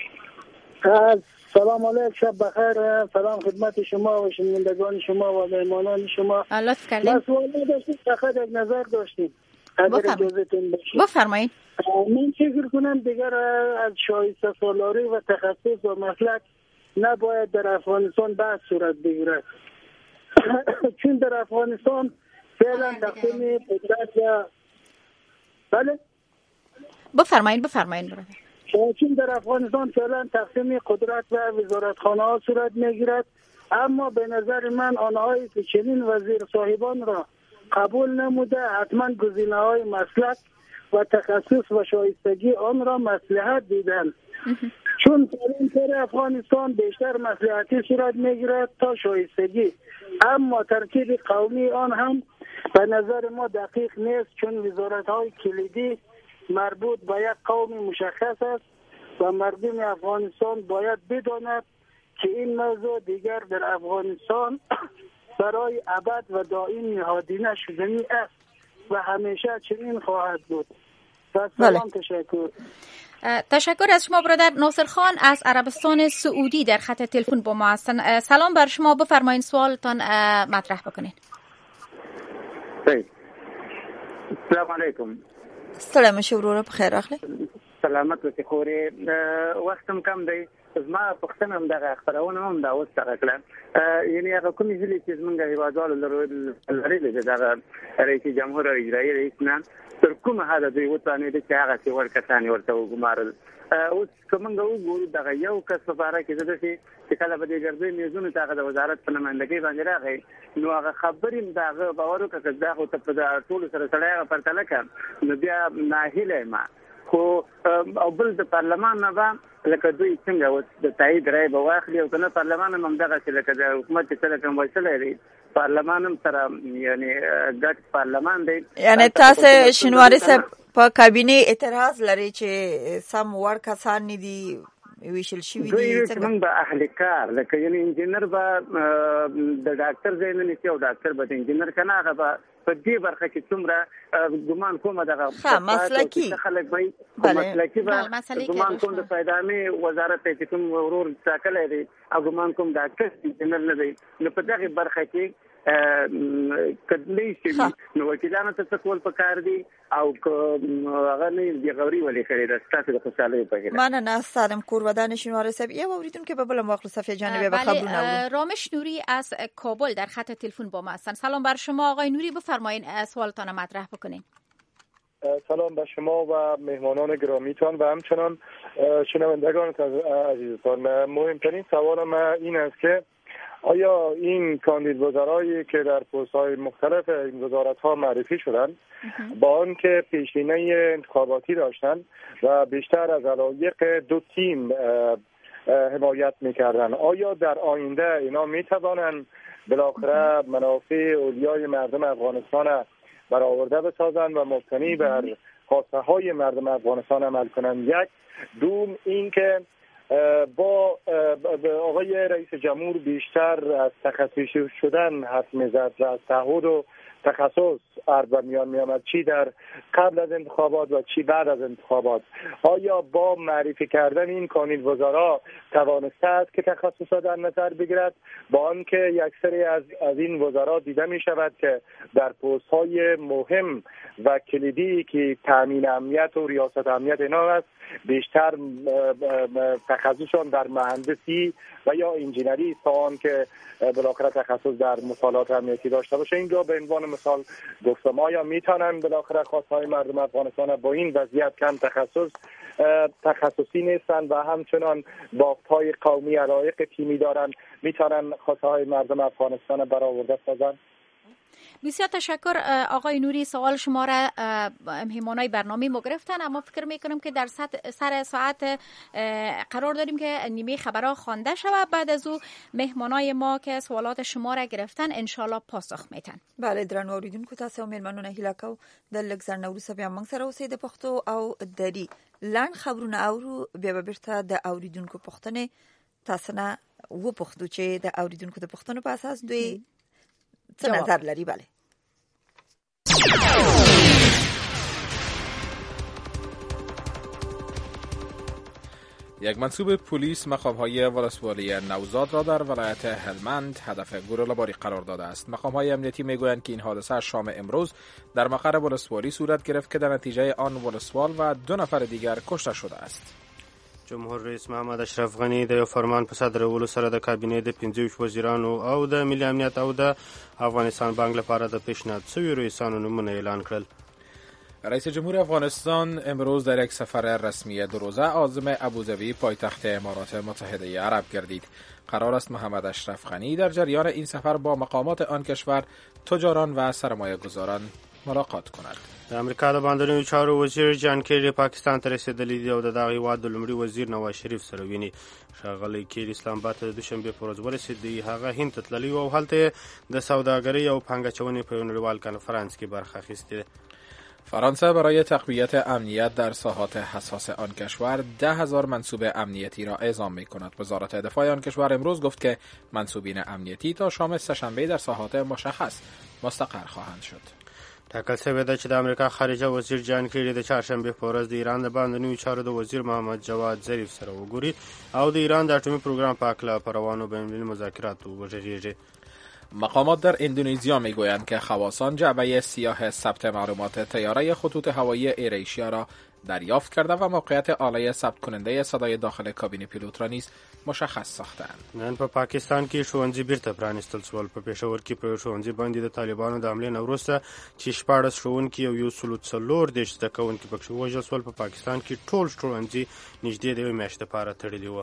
سلام علیکم، شب بخیر. سلام خدمت شما و شنوندگان شما و مهمانان شما. لطف کردین. من سوال داشتم، فقط یک نظر داشتیم. بفرمایید. من فکر کنم دیگر از شایسته سالاری و تخصص و مسلک نباید در افغانستان بحث صورت بگیرد. چون در افغانستان فعلا تقسیم قدرت و بله بفرمایید بفرمایید چون در افغانستان فعلا تقسیم قدرت و وزارتخانه ها صورت میگیرد، اما به نظر من آنهایی که چنین وزیر صاحبان را قبول نموده حتما گزینه های مسلک و تخصص و شایستگی آن را مصلحت دیدن. چون در افغانستان بیشتر مصلحتی صورت میگیرد تا شایستگی، اما ترکیب قومی آن هم به نظر ما دقیق نیست، چون وزارت های کلیدی مربوط به یک قوم مشخص است و مردم افغانستان باید بداند که این موضوع دیگر در افغانستان برای ابد و دائم نهادینه شدنی است و همیشه چنین خواهد بود. سلام. تشکر. تشکر از شما برادر ناصر خان از عربستان سعودی در خط تلفن با ما هستن. سلام بر شما، بفرمایید سوالتان مطرح بکنید. السلام علیکم. سلام شورو بخیر اخلي. سلامت اوسې خوري. وختم کم دی، زما پښتنه هم دغه خبرونه هم دا اوس دغه کړه. یعنی هغه کومې ځلې چې زمونږ هیوادوالو لرلې ده دغه رئیس جمهور او اجرایي رئیس نه تر کومه حده دوی وتوانېدل چې هغه څه ورکسانې ورته وګمارل. اوس که موږ وګورو دغه یو کس په باره کې زده چې کله به د ګردې میزونو ته هغه د وزارت په نمایندګۍ باندې راغی، نو هغه خبرې هم د هغه باور وکړه که دا خو ته په ټولو سره سړی هغه پرتله کړه، نو بیا ناهیلی یم. خو او بل د پارلمان نه به لکه دوی څنګه اوس د تایید رایې به واخلي او که نه پارلمان هم همدغسې لکه د حکومت چې څه رقم ویشلی دی، پارلمان هم سره یعنې ګډ پارلمان دی. یعنې تاسې شینواري صاحب په کابینې اعتراض لري چې سم وړ کسان نه دي ویشل شوي دي؟ موږ به اهل کار لکه یعنې انجینر به د ډاکټر ځای نه نیسي او ډاکټر به د انجینر که نه هغه به په دې برخه کې څومره ګمان کومه دغه مسلکي خلک به مسلکي به ګمان کوم د پیدامې وزارت ته چې کوم ورور ټاکلی دی او ګمان کوم ډاکټر انجینر نه دی، نو په دغې برخه کې کدلی شي نو وکیلانو ته څه کول پکار دي او هغه نه دی غوري ولې کړی د ستاسو د خوشحالۍ په هیله. مننه سلام کور ودان شینواري صاحب. یو اوریدونکو به بل مخلص صفحه جانبی به خبرونه. رامش نوری از کابل در خط تلفن با ما هستن. سلام بر شما آقای نوری، بفرمایید سوالتان مطرح بکنید. سلام بر شما و مهمانان گرامیتان و همچنان شنوندگان عزیزتان. مهمترین سوالم این است که آیا این کاندید وزرایی که در پست‌های مختلف این وزارت‌ها معرفی شدند با آنکه پیشینه انتخاباتی داشتند و بیشتر از علایق دو تیم حمایت می‌کردند، آیا در آینده اینا می‌توانند بالاخره منافع اولیای مردم افغانستان برآورده بسازند و مبتنی بر خواسته‌های مردم افغانستان عمل کنند؟ یک دوم این که با آقای رئیس جمهور بیشتر از تخصصی شدن حرف میزد و از تعهد و تخصص اربع میان میامد، چی در قبل از انتخابات و چی بعد از انتخابات. آیا با معرفی کردن این کاندید وزرا توانسته است که تخصصات در نظر بگیرد، با آنکه یک سری از از این وزرا دیده می شود که در پست های مهم و کلیدی که تامین امنیت و ریاست امنیت اینا است بیشتر تخصصشان در مهندسی و یا انجینری است تا آنکه بالاخره تخصص در مطالعات امنیتی داشته باشه. اینجا به عنوان مثال گفتم آیا میتونن بالاخره خواستهای مردم افغانستان با این وضعیت کم تخصص تخصصی نیستند و همچنان بافت‌های قومی علایق تیمی دارند، میتونن خواستهای مردم افغانستان برآورده سازند؟ بسیار تشکر آقای نوری. سوال شما را مهمانای برنامه ما گرفتن، اما فکر میکنم که در سر ساعت قرار داریم که نیمه خبرها خوانده شود. بعد از او مهمانای ما که سوالات شما را گرفتن انشالله پاسخ میتن. بله درنو اوریدونکو، تاسو مېلمنو نه هیله کو د لګزر نورو بیا موږ سره اوسې د پښتو او دری لاند خبرونه اورو، بیا به بیرته د اوریدونکو پښتنه تاسو نه و پښتو چې د اوریدونکو د پښتنو په اساس دوی څه نظر لري. بله یک منصوب پلیس مقام‌های ولسوالی نوزاد را در ولایت هلمند هدف گورالباری قرار داده است. مقام‌های امنیتی میگویند که این حادثه شام امروز در مقر ولسوالی صورت گرفت که در نتیجه آن ولسوال و دو نفر دیگر کشته شده است. جمهور رئیس محمد اشرف غنی د فرمان په صدر ولو سره د کابینې د پنځه وزیرانو او د ملي امنیت او د افغانستان بانک لپاره د پیشنهاد شویو رئیسانو نومونه اعلان کړل. رئیس جمهور افغانستان امروز در یک سفر رسمی دو روزه عازم ابوظبی پایتخت امارات متحده عرب گردید. قرار است محمد اشرف غنی در جریان این سفر با مقامات آن کشور، تجاران و سرمایه‌گذاران ملاقات کند. د امریکا د بانکونو چارو وزیر جان کیری پاکستان ته رسیدلی دی او د دغه هیواد د لومړي وزیر نواز شریف سره ویني. ښاغلی کیری اسلام آباد ته د دوشنبې په ورځ ورسېد. هغه هند ته تللی او هلته د سوداګرۍ او پانګاچونې په یو نړیوال کنفرانس کې برخه اخیستې. فرانسه برای تقویت امنیت در ساحات حساس آن کشور ده هزار منصوب امنیتی را اعزام می کند. وزارت دفاع آن کشور امروز گفت که منصوبین امنیتی تا شام سه‌شنبه در ساحات مشخص مستقر خواهند شد. ټاکل شوې ده چې د امریکا خارجه وزیر جان کیری د چهارشنبې په ورځ د ایران د باندنیو چارو د وزیر محمد جواد ظریف سره وګوري او د ایران د اټومي پروګرام په اړه په روانو بین‌المللي مذاکراتو وغږیږي. مقامات در اندونزیا میگویند که خواصان جعبه سیاه ثبت معلومات طیاره خطوط هوایی ایریشیا را دریافت کرده و موقعیت آله ثبت کننده صدای داخل کابین پیلوت را نیز مشخص ساختند. نن په پاکستان کې ښوونځي بیرته پرانیستل شول. په پېښور کې په ښوونځي باندې د طالبانو د حملې نه وروسته چې شپاړس ښوونکي او یو سل څلور دېرش زده کوونکي پکې ووژل شول، په پاکستان کې ټول ښوونځي نږدې د یوې میاشتې لپاره تړلي وو.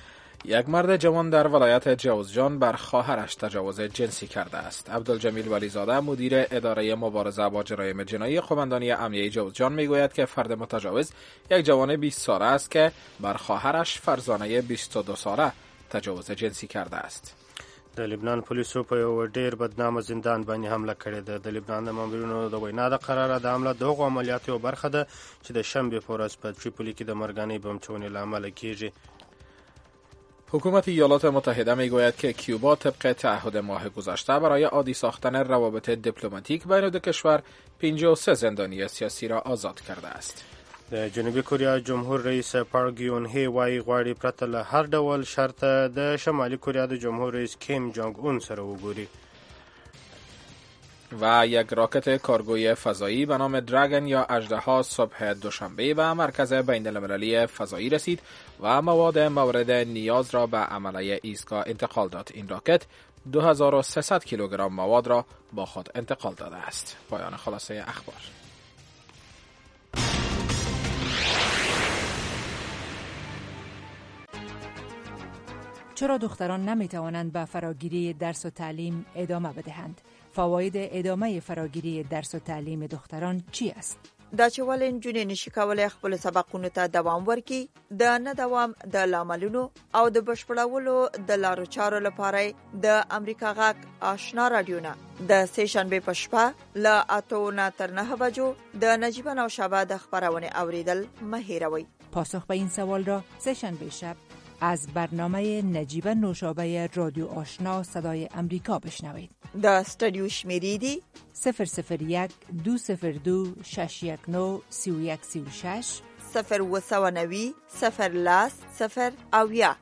یک مرد جوان در ولایت جوزجان بر خواهرش تجاوز جنسی کرده است. عبدالجمیل ولیزاده مدیر اداره مبارزه با جرایم جنایی قماندانی امنیه جوزجان میگوید که فرد متجاوز یک جوان بیست ساله است که بر خواهرش فرزانه بیست و دو ساله تجاوز جنسی کرده است. د لبنان پولیسو په یو ډیر بدنامه زندان باندې حمله کړې ده. د لبنان د مامورینو د وینا د قراره د حمله د هغو عملیاتو یو برخه ده چې د شنبې په ورځ په تریپولی کې د مرګانۍ بم چونې له امله کیږي. حکومت ایالات متحده میگوید که کیوبا طبق تعهد ماه گذشته برای عادی ساختن روابط دیپلماتیک بین دو کشور پنجاه و سه زندانی سیاسی را آزاد کرده است. د جنوبي کوریا جمهور رئیس پارک گیون هی وایي غواړي پرته له هر ډول شرط د شمالي کوریا د جمهور رئیس کیم جونگ اون سره وګوري. و یک راکت کارگوی فضایی به نام دراگن یا اژدها صبح دوشنبه به مرکز بین المللی فضایی رسید و مواد مورد نیاز را به عمله ایستگاه انتقال داد. این راکت دو هزار و سیصد کیلوگرم مواد را با خود انتقال داده است. پایان خلاصه اخبار. چرا دختران نمیتوانند به فراگیری درس و تعلیم ادامه بدهند؟ فواید ادامه فراگیری درس و تعلیم دختران چی است؟ دا چې ولې نجونې نشي کولای خپل سبقونو ته دوام ورکړي، د نه دوام د لاملونو او د بشپړولو د لارو چارو لپاره د امریکا غاک آشنا رادیو نه د سیشنبه په شپه له اته نه تر نه بجو د نجیب نوشابه د خبرونه اوریدل مه هیروئ. پاسخ به این سوال را سه‌شنبه شب از برنامه نجیب نوشابه رادیو آشنا صدای امریکا بشنوید. د استودیو شمیری دی صفر صفر یک دو صفر دو شش یک نو سی و یک سی و شش صفر و سو نوی صفر لاس صفر اویا.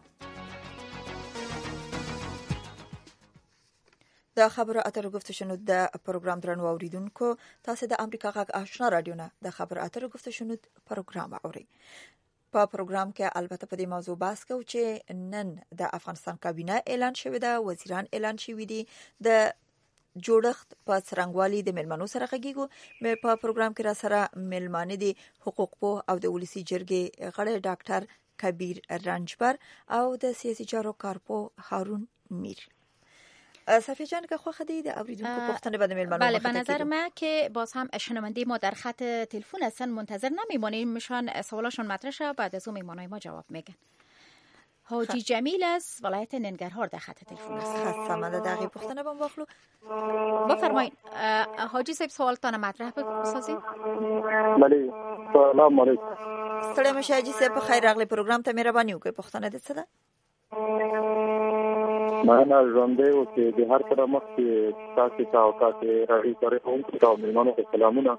د خبرو اترو گفته شنود د پروګرام درنو اوریدونکو، تاسو د امریکا غږ آشنا رادیو نه د خبرو اترو گفته شنود پروګرام اوري. په پروګرام کې البته په دې موضوع بحث کوو چې نن د افغانستان کابینه اعلان شوی ده، وزیران اعلان شوی دي، د جوړښت په څرنګوالي د ملمنو سره غږیږو. مې په پروګرام کې را سره ملمانه دي حقوق پوه او د ولسی جرګې غړی ډاکټر کبیر رنجبر او د سیاسي چارو کارپو هارون میر. صفیه جان که خو خدی د اوریدونکو پوښتنه بده میلمنو بله به نظر من که باز هم شنونده ما در خط تلفن هستن، منتظر نمیمونیم میشن سوالاشون مطرح شه، بعد از اون میمونای ما جواب میگن. حاجی جمیل از ولایت ننگرهار در خط تلفن است. خاصه من دغه پوښتنه بم واخلو. بفرمایید حاجی صاحب سوالتان مطرح بسازید. بله سلام علیکم. ستړي مشه حاجی صاحب په خیر راغلی پروګرام ته مهرباني وکړئ. پوښتنه دې څه ده؟ معنا ژوندې او چې د هر کله مخ کې تاسو ته او تاسو راځي سره کوم تاسو مېلمانو ته سلامونه.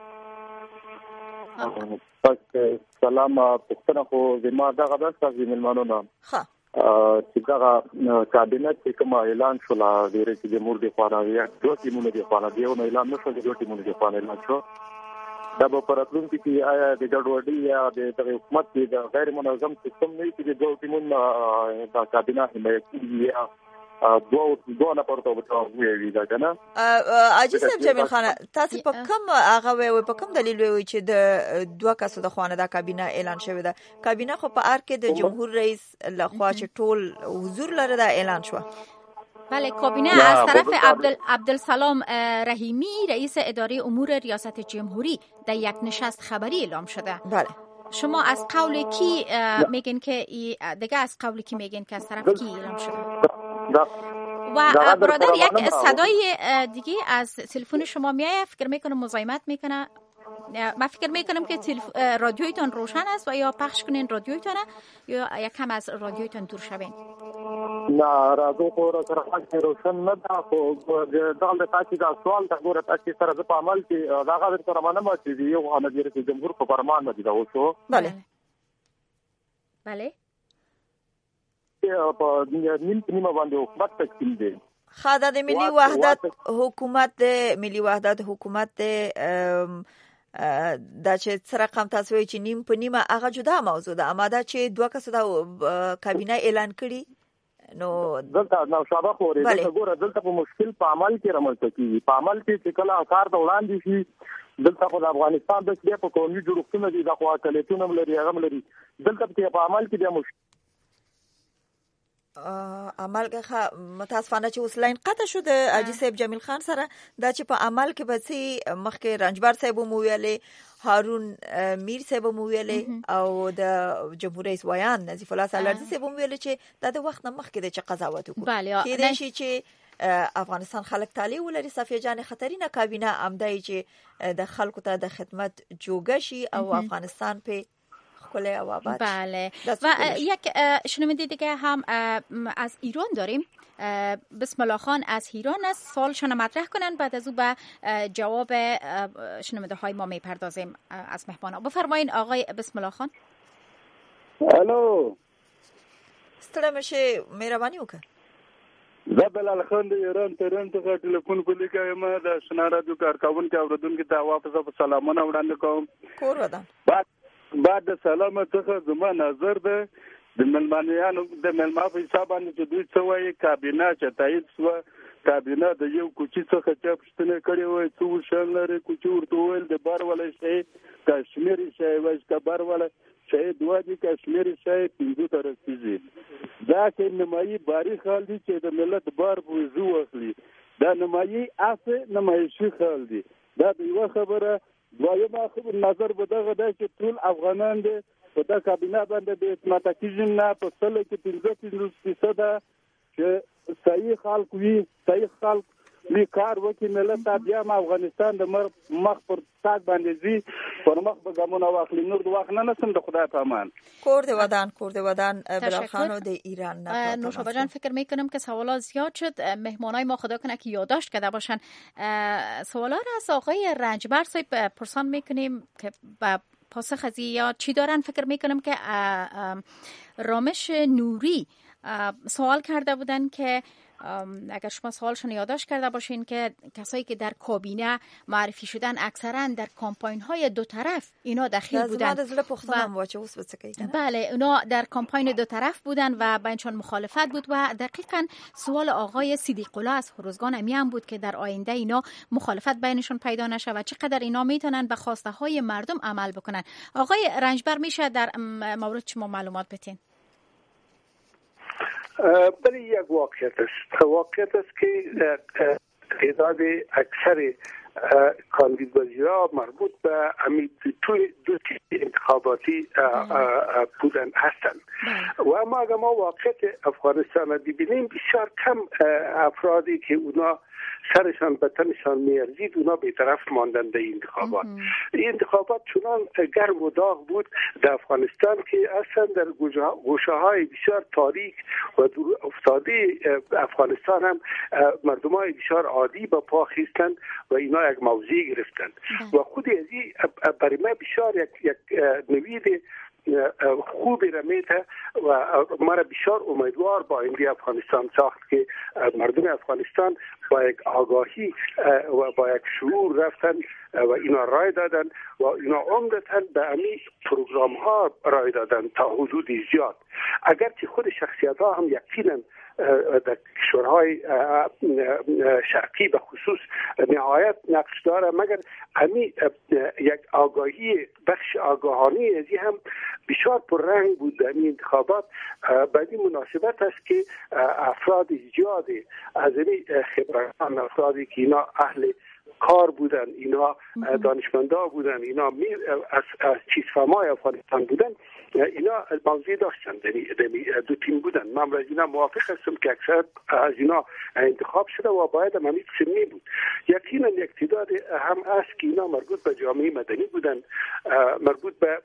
تاسو سلام پښتنه خو زما دغه د تاسو مېلمانو نه. ها. چې دا کابینه چې کوم اعلان شو لا د رئیس جمهور د خوانا دوه ټیمونو د خوانا دیو نه اعلان نشو د دوه ټیمونو د خوانا اعلان شو. دا په پراتلون کې آیا د ګډوډي یا د حکومت د غیر منظم سیستم نه چې د دوه ټیمونو د کابینه حمایت یا دوه دوه نه پورته وي دا کنه. اجي صاحب جمیل خان تاسو په کوم هغه وي په کوم دلیل وي چې د دوه کسو د خوانه د کابینه اعلان شوی ده؟ کابینه خو په ار کې د جمهور رئیس لخوا چې ټول حضور لري دا اعلان شو. بله کابینه از طرف عبدال عبدالسلام رحیمی رئیس اداره امور ریاست جمهوری در یک نشست خبری اعلام شده. بله شما از قول کی میگین که دیگه از قول کی میگین که از طرف کی اعلام شده؟ و برادر یک صدای دیگه از تلفن شما میاد، فکر میکنم مزاحمت میکنه. من فکر میکنم که تلف... رادیویتان روشن است و یا پخش کنین رادیویتان یا یک کم از رادیویتان دور شوین. نه رادیو خو را سره روشن نه ده، خو دا د تاسو د سوال د ګوره تاسو سره د عمل کې دا غوښتنه سره مانه ماته دی یو ان د رئیس جمهور په فرمان باندې دا وشو. بله بله په نیم نیمه باندې حکومت تقسیم دی. خاده د ملي وحدت حکومت د ملي وحدت حکومت د دا چې سره رقم تاسو وی چې نیم په نیمه هغه جدا موضوع ده، اما دا چې دوه کسه د کابینه اعلان کړي نو دلته نو شابه خوري دلته ګوره دلته په مشکل په عمل کې رامنځته کیږي. په عمل کې چې کله کار د وړاندې شي دلته په افغانستان د کې په قومي جوړښتونو دي د خواکلیتونو لري هغه لري دلته په عمل کې د مشکل عمل که متاسفانه چې اوس لاین قطع شو د اجي صاحب جمیل خان سره دا چې په عمل کې به سي مخکې رنجبر صاحب مو ویلې، هارون میر صاحب مو ویلې او د جمهور رئیس ویان نظیف الله سالارزی صاحب مو ویلې چې دا د وخت نه مخکې د چې قضاوت وکړي. بله کېدای شي چې افغانستان خلک تعالی ولري. صفیه جان خطرینه کابینه امدای چې د خلکو ته د خدمت جوګه شي او افغانستان په بله و یک شنونده دیگه هم از ایران داریم. بسم الله خان از ایران است، سوالشون مطرح کنن بعد از او به جواب شنونده های ما میپردازیم از مهمانا. بفرمایین آقای بسم الله خان. الو ستړی مشه مهرباني وکړه. زه بلال خان د ایران تهران ته ټلیفون کولی کوم د شنا رادیو کارکون کې اوردونکو ته واپس سلامونه وړاندې کوم. کور ودان بعد بعد سلام ته زما نظر ده د ملمانیانو د ملما په حساب باندې چې دوی څه وایي کابینه چې تایید شو کابینه د یو کوچی څخه چې پښتنه کړي وای څو شل لري کوچی ورته ویل د بار ولې شي کشمیری شي وای د بار ولې شي دوه دي کشمیری شي پینځه تر رسیږي. دا چې نمایي باری خال دي چې د ملت بار وځو اخلي دا نمایي اسه نمایشي خال دي. دا یو خبره دویمه خبر نظر به دغه د چې ټول افغانان دي په دا کابینه باندې د اعتماد کیږي نه په سل کې پنځه پنځه فیصد چې صحیح خلک وي صحیح خلک می کار وکړي ملت بیا افغانستان د مخ پر تاګ باندې زی پر مخ به ګمونه واخلي نور د وخت نه نسم د خدای په امان. کور دی ودان کور دی ودان بلال خانو د ایران نه. نوشابه جان فکر میکنم که سوالات زیاد شد، مهمانای ما خدا کنه که یادداشت کرده باشن. سوالا را از آقای رنجبر صاحب پرسان میکنیم که با پاسخ از یا چی دارن. فکر میکنم که رامش نوری سوال کرده بودن که اگر شما سوالشون یادداشت کرده باشین که کسایی که در کابینه معرفی شدن اکثرا در کمپاین های دو طرف اینا داخل بودن. بله اینا در کمپاین دو طرف بودن و بینشان مخالفت بود و دقیقاً سوال آقای صدیق الله از هروزگان امی هم بود که در آینده اینا مخالفت بینشون پیدا نشه و چقدر اینا میتونن به خواسته های مردم عمل بکنن. آقای رنجبر میشه در مورد شما معلومات بتین؟ بله یک واقعیت است واقعیت است که تعداد اکثر کاندید وزیرا مربوط به همین توی دو انتخاباتی بودن هستند و اما اگر ما واقعیت افغانستان را ببینیم بسیار کم افرادی که اونا سرشان به تنشان میارزید اونا به طرف ماندن در این انتخابات. این انتخابات چنان گرم و داغ بود در افغانستان که اصلا در گوشه های بسیار تاریک و دور افتاده افغانستان هم مردم های بسیار عادی به پا خیستند و اینا یک موضع گرفتند و خود از این برای من بسیار یک, یک نوید خوبی را میته و مرا بسیار امیدوار با این افغانستان ساخت که مردم افغانستان با یک آگاهی و با یک شعور رفتن و اینا رای دادن و اینا عمدتاً به همین پروگرام ها رای دادن تا حدود زیاد. اگرچه خود شخصیت ها هم یقینا در کشورهای شرقی به خصوص نهایت نقش داره، مگر همین یک آگاهی بخش آگاهانه ازی هم بسیار پررنگ بود در این انتخابات. به این مناسبت است که افراد زیادی از این خبرگان، افرادی که اینا اهل کار بودن، اینا دانشمندا بودن، اینا از, از چیز فهمای افغانستان بودن، اینا موضوع داشتن در دو تیم بودن. من از اینا موافق هستم که اکثر از اینا انتخاب شده و باید هم همین قسم بود. یقینا یک تعداد هم است که اینا مربوط به جامعه مدنی بودن، مربوط به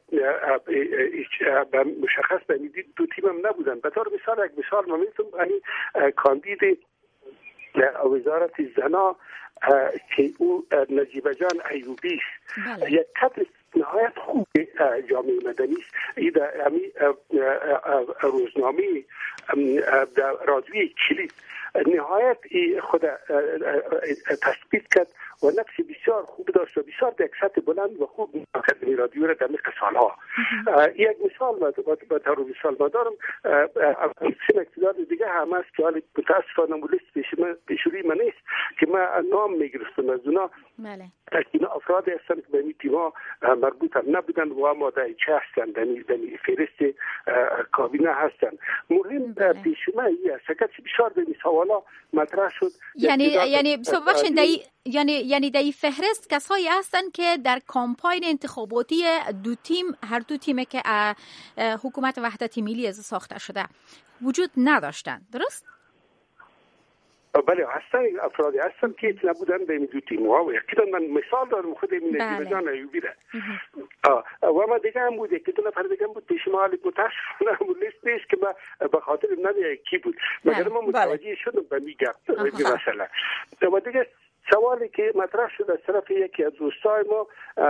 مشخص به دو تیم هم نبودن. به طور مثال یک مثال من میتونم یعنی کاندید وزارت زنا که او نجیبه جان ایوبی است، یک کادر نهایت خوب جامعه مدنی است. این در همین روزنامه در رادیوی کلید نهایت خود تثبیت کرد و نقش بسیار خوب داشت و بسیار در یک سطح بلند و خوب مقدمی رادیو را در مثل سالها. یک مثال با طور مثال ما دارم، سیم اقتدار دیگه هم است که حالی متاسفانه لیست پیشوری من نیست که من نام میگرفتم از اونا. اینا افراد هستند که به این تیما مربوط هم نبودن و اما در چه هستند، در فهرست کابینه هستند. مهم پیشومه ای است که بسیار در این سوالا مطرح شد. یعنی یعنی ببخشید یعنی یعنی در این فهرست کسایی هستند که در کامپاین انتخاباتی دو تیم، هر دو تیمی که حکومت وحدت ملی از ساخته شده وجود نداشتند، درست؟ بله هستن افرادی هستن که نبودن به این دو تیم ها و یکی من مثال دارم خود این نجیب جان ایوبی را و ما دیگه هم بود که دو نفر دیگه هم بود پیش ما حالی متاسفانه همون لیست نیست که ما به خاطر نمیه کی بود مگر ما متوجه شدم به میگم مثلا و دیگه سوالی که مطرح شد از طرف یکی از دوستای ما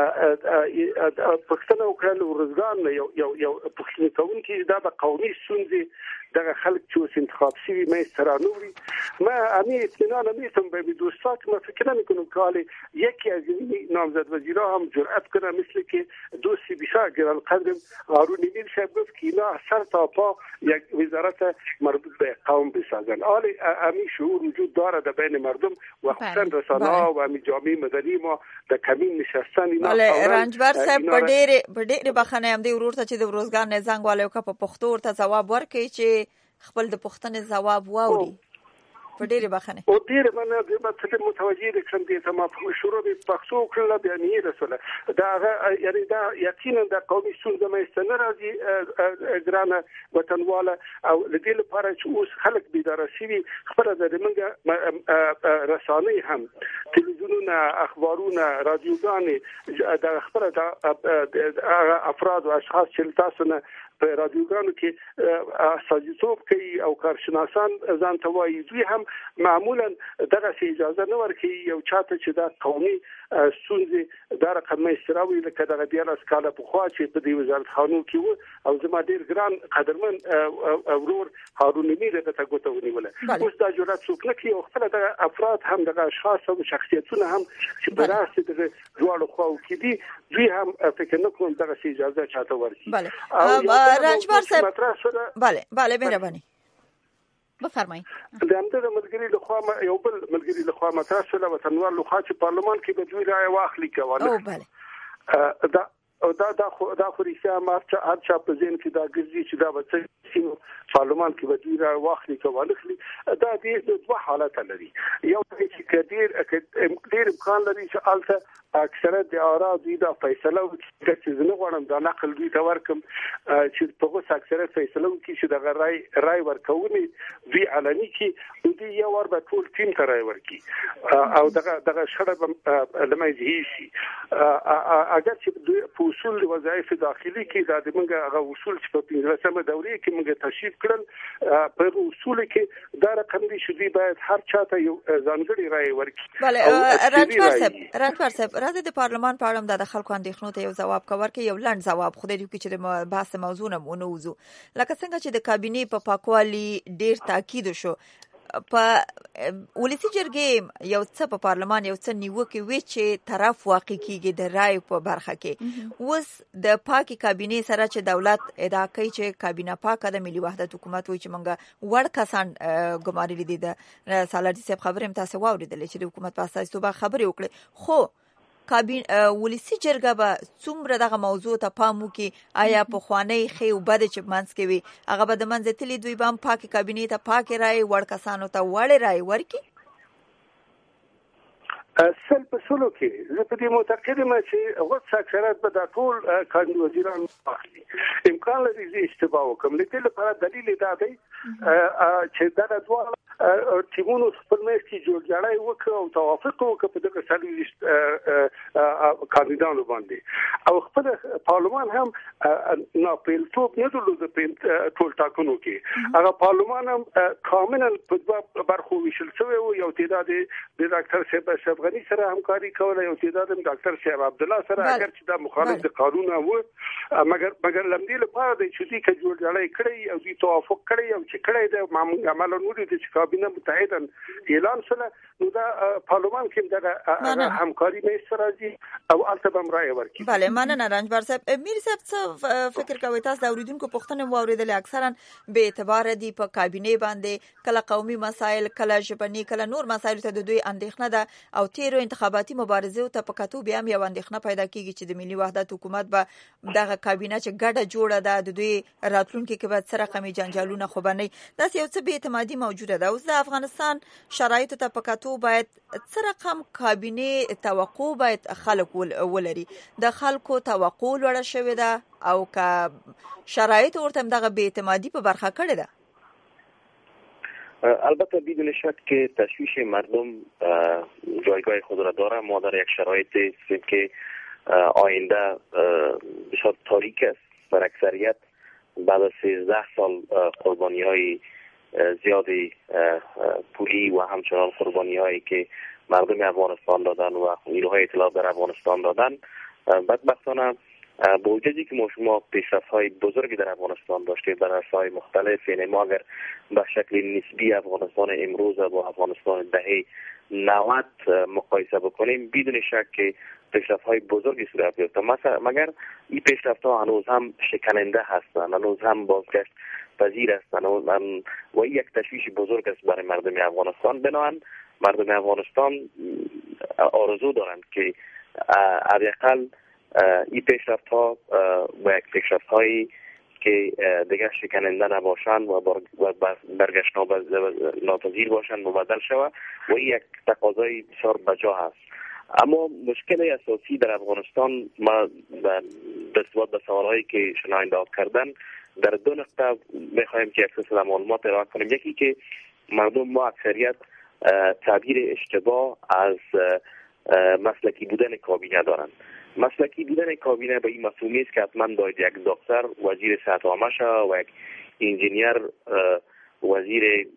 پختن اوکران و روزگان یا پختن کون که دا به قومی سونزی دغه خلق چوس انتخاب سوی ما استرانوری ما امی اطمینان میتونم به دوستا که ما فکر نمیکنم که حالی یکی از این نامزد وزیرا هم جرأت کنه مثل که دوستی بسیار گران قدرم هارون امیر شب گفت که اینا سر تا پا یک وزارت مربوط به قوم بسازن. حالی امی شعور وجود داره در بین مردم و خصوصا رسانه ها و امی جامعه مدنی ما در کمین نشستن اینا. بله رنجبر صاحب په ډېر په ډېر بخنه هم دی ورور ته چې د روزګار نه زنګ والو کا په پښتو ورته جواب ورکړي چې خپل د پښتنې جواب واوري. په ډېر بخنه او ډېر باندې د څه متوجي د کوم دي ته ما په شروع د پښتو کړل بیا نه رسوله دا یعنی دا یقینا د قومي ستونزې مې ستنه راځي ګرانه وطنواله او لدې لپاره چې اوس خلک بیدار شي خبره د منګه رسانه هم تلویزیونونه اخبارونه رادیوګانې د خبره د افراد او اشخاص چې تاسو نه په رادیوګانو کې سازیتوب کوي او کارشناسان ځان ته وایي دوی هم معمولا دغه اجازه نه ورکوي یو چاته چې دا قومي ستونزې دا رقم استراوي لکه دغه دیار اسکاله په خوا چې په دې وزارت خانو کې وو او زما ډیر ګران قدرمن ورور هارون امیر دغه ګوته ونیوله. اوس دا جرأت څوک نه کوي او خپل دغه افراد هم دغه اشخاص او شخصیتونه هم چې په راسته دغه جوړو خو کې دي دوی هم فکر نه کوم دغه اجازه چاته ورکړي. بله رنجبر صاحب بله بله مهرباني بفرمایئ. د همدغه ملګری له خوا یو بل ملګری له خوا مطرح شوه وطنوال له خوا چې پارلمان کې به دوی رای واخلي کوله. او بله دا دا دا خو دا خو ریښه ما هر چا په ذهن کې دا ګرځي چې دا به پارلمان کې بدوی را واخلي کوالخلي دا د دوه حالات لري. یو چې کډیر کډیر امکان لري چې الته اکثره د آرا دوی دا فیصله وکړي چې زه نه غواړم دا نقل دوی ته ورکم چې په اوس اکثره فیصله وکړي چې د رای رای ورکونې دوی علني کې دوی یو ور به ټول ټیم ته رای ورکړي او دغه دغه شړه لمایي شي. اگر چې دوی په اصول وظایف داخلي کې دا د موږ هغه اصول چې په پنځلسمه دورې کې موږ تشریف کړل په اصول کې دا رقم دي چې دوی باید هر چاته یو ځانګړي رای ورکړي. بله رنجبر صاحب رنجبر صاحب راځي د پارلمان په اړه د خلکو اندېښنو ته یو ځواب کور کې یو لنډ ځواب خو دې کې چې د بحث موضوع نه مونږ وځو لکه څنګه چې د کابینې په پاکوالي ډیر تاکید شو په ولسی جرګې یو څه په پارلمان یو څه نیوکه وی چې طرف واقع کیږي د رای په برخه کې اوس د پاکي کابینې سره چې دولت ادعا کوي چې کابینه پاکه د ملي وحدت حکومت وي چې مونږ وړ کسان ګمارلي دي د سالاري صاحب خبرې هم تاسو واوریدل چې د حکومت په اساس توبه خبرې وکړي خو کابینه ولسی جرګه به څومره دغه موضوع ته پام وکړي آیا په خوانی خې او بد چې منځ کې وي هغه به د منځ تللی دوی به هم پاکي کابینې ته پاکي رای وړ کسانو ته وړ رای ورکړي. سل په سلو کې زه په دې معتقد یم چې غوښ اکثریت به د ټول کاندید وزیران اخلي. امکان لري چې اشتباه وکړم لیکن لپاره دلیل دا دی چې دا د دوه ټیمونو خپل مېش کې جوړجاړی وکړ او توافق وکړ په دغه سړي کاندیدانو باندې او خپل پارلمان هم ناپیلتوب نه درلود په ټول ټاکنو کې. هغه پارلمان هم کاملا په برخو ویشل شوی و. یو تعداد د ډاکټر صاحب غنی سره همکاري کوله یو تعداد هم ډاکټر صاحب عبد الله سره اگر چې دا مخالف د قانون و مګر مګر لمدې لپاره د چوتي کې جوړجاړی کړی او دوی توافق کړی او چې کړی د معمول عمل نوري د کابینه متحده اعلان سره نو دا پارلمان کې دغه همکاري مې سره دي او البته هم رائے ورکړي. بله مننه رنجبر صاحب. میر صاحب څه فکر کوي تاسو د اوریدونکو پوښتنه واوریدل اکثرا به اعتبار دي په کابینه باندې کله قومي مسایل کله ژبني کله نور مسایل ته د دوی اندېښنه ده او تیرو انتخاباتي مبارزه ته په کتو بیا هم یو اندېښنه پیدا کیږي چې د ملي وحدت حکومت به دغه کابینه چې ګډه جوړه ده د دوی راتلونکي کې به څه رقمي جنجالونه خو به نه داسې یو څه بې اعتمادي موجوده ده. اوس د افغانستان شرایطو ته په کتو باید څه رقم کابینه توقع باید خلک ولري د خلکو توقع لوړه شوې ده او که شرایط ورته دغه بې اعتمادي په برخه کړې ده. البته بدون شک که تشویش مردم جایگاه خود را داره. ما در یک شرایطی هستیم که آینده بسیار تاریک است بر اکثریت. بعد از سیزده سال قربانی های زیادی پولی و همچنان قربانی هایی که مردم افغانستان دادن و نیروهای اطلاعات در افغانستان دادن بدبختانه با وجودی که ما شما پیشرفت‌های بزرگی در افغانستان داشتیم در عرصه‌های مختلف یعنی ما اگر به شکل نسبی افغانستان امروز با افغانستان دهه نود مقایسه بکنیم بدون شک که پیشرفت‌های بزرگی صورت گرفته مگر این پیشرفت‌ها هنوز هم شکننده هستند هنوز هم بازگشت پذیر هستند و این یک تشویش بزرگ است برای مردم افغانستان. بنابراین مردم افغانستان آرزو دارند که حداقل این پیشرفت ها و یک پیشرفت هایی که دیگر شکننده نباشند و برگشت ناپذیر باشند مبدل شود و این یک تقاضای بسیار بجا هست. اما مشکل اساسی در افغانستان ما در ارتباط به سوالهایی که شنونده ها کردن در دو نقطه میخوایم که یک سلسله معلومات ارائه کنیم. یکی که مردم ما اکثریت تعبیر اشتباه از مسلکی بودن کابینه دارند. مسلکی بودن کابینه به این مفهومی است که حتما باید یک دکتر وزیر صحت عامه شود و یک انجینیر وزیر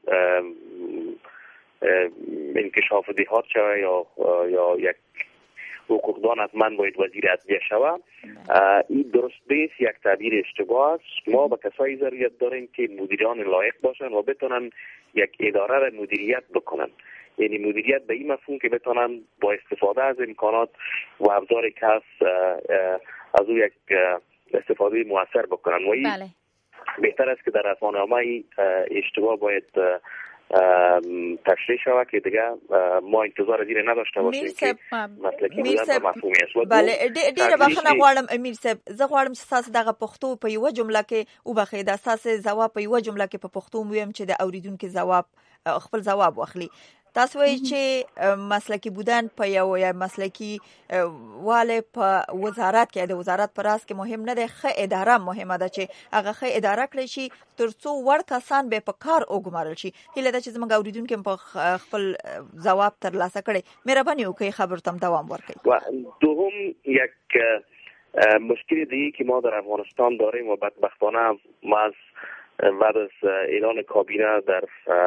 انکشاف دهات شود یا یا یک حقوقدان حتما باید وزیر عدلیه شود. این درست نیست، یک تعبیر اشتباه است. ما به کسایی ضرورت داریم که مدیران لایق باشند و بتونن یک اداره را مدیریت بکنن. یعنی مدیریت به این مفهوم که بتونن با استفاده از امکانات و ابزار کس از او یک استفاده موثر بکنن و این بله. بهتر است که در رسانه‌نامه اشتباه باید تشریح شود که دیگه ما انتظار دیگه نداشته باشیم که مسلکی بودن و مفهومی است. بله ډیره بخښنه غواړم امیر صاحب، زه غواړم چې تاسو دغه پښتو په یو جمله کې وبخښئ، د تاسو ځواب په یو جمله کې په پښتو ویم چې د اوریدونکو ځواب خپل ځواب واخلي. تاسو وایي چې مسلکی بودن په یو یا مسلکی واله په وزارت کې د وزارت پر راس کې مهم نه دی، ښه اداره مهمه ده چې هغه ښه اداره کړی شي ترڅو وړ کسان به په کار وګمارل شي. هیله ده چې زموږ اوریدونکو په خپل ځواب ترلاسه کړي. مهرباني وکړئ خبرتم دوام ورکړئ. و دوم یک مشکل دیگه که ما در افغانستان داریم و بدبختانه ما از بعد از اعلان کابینه در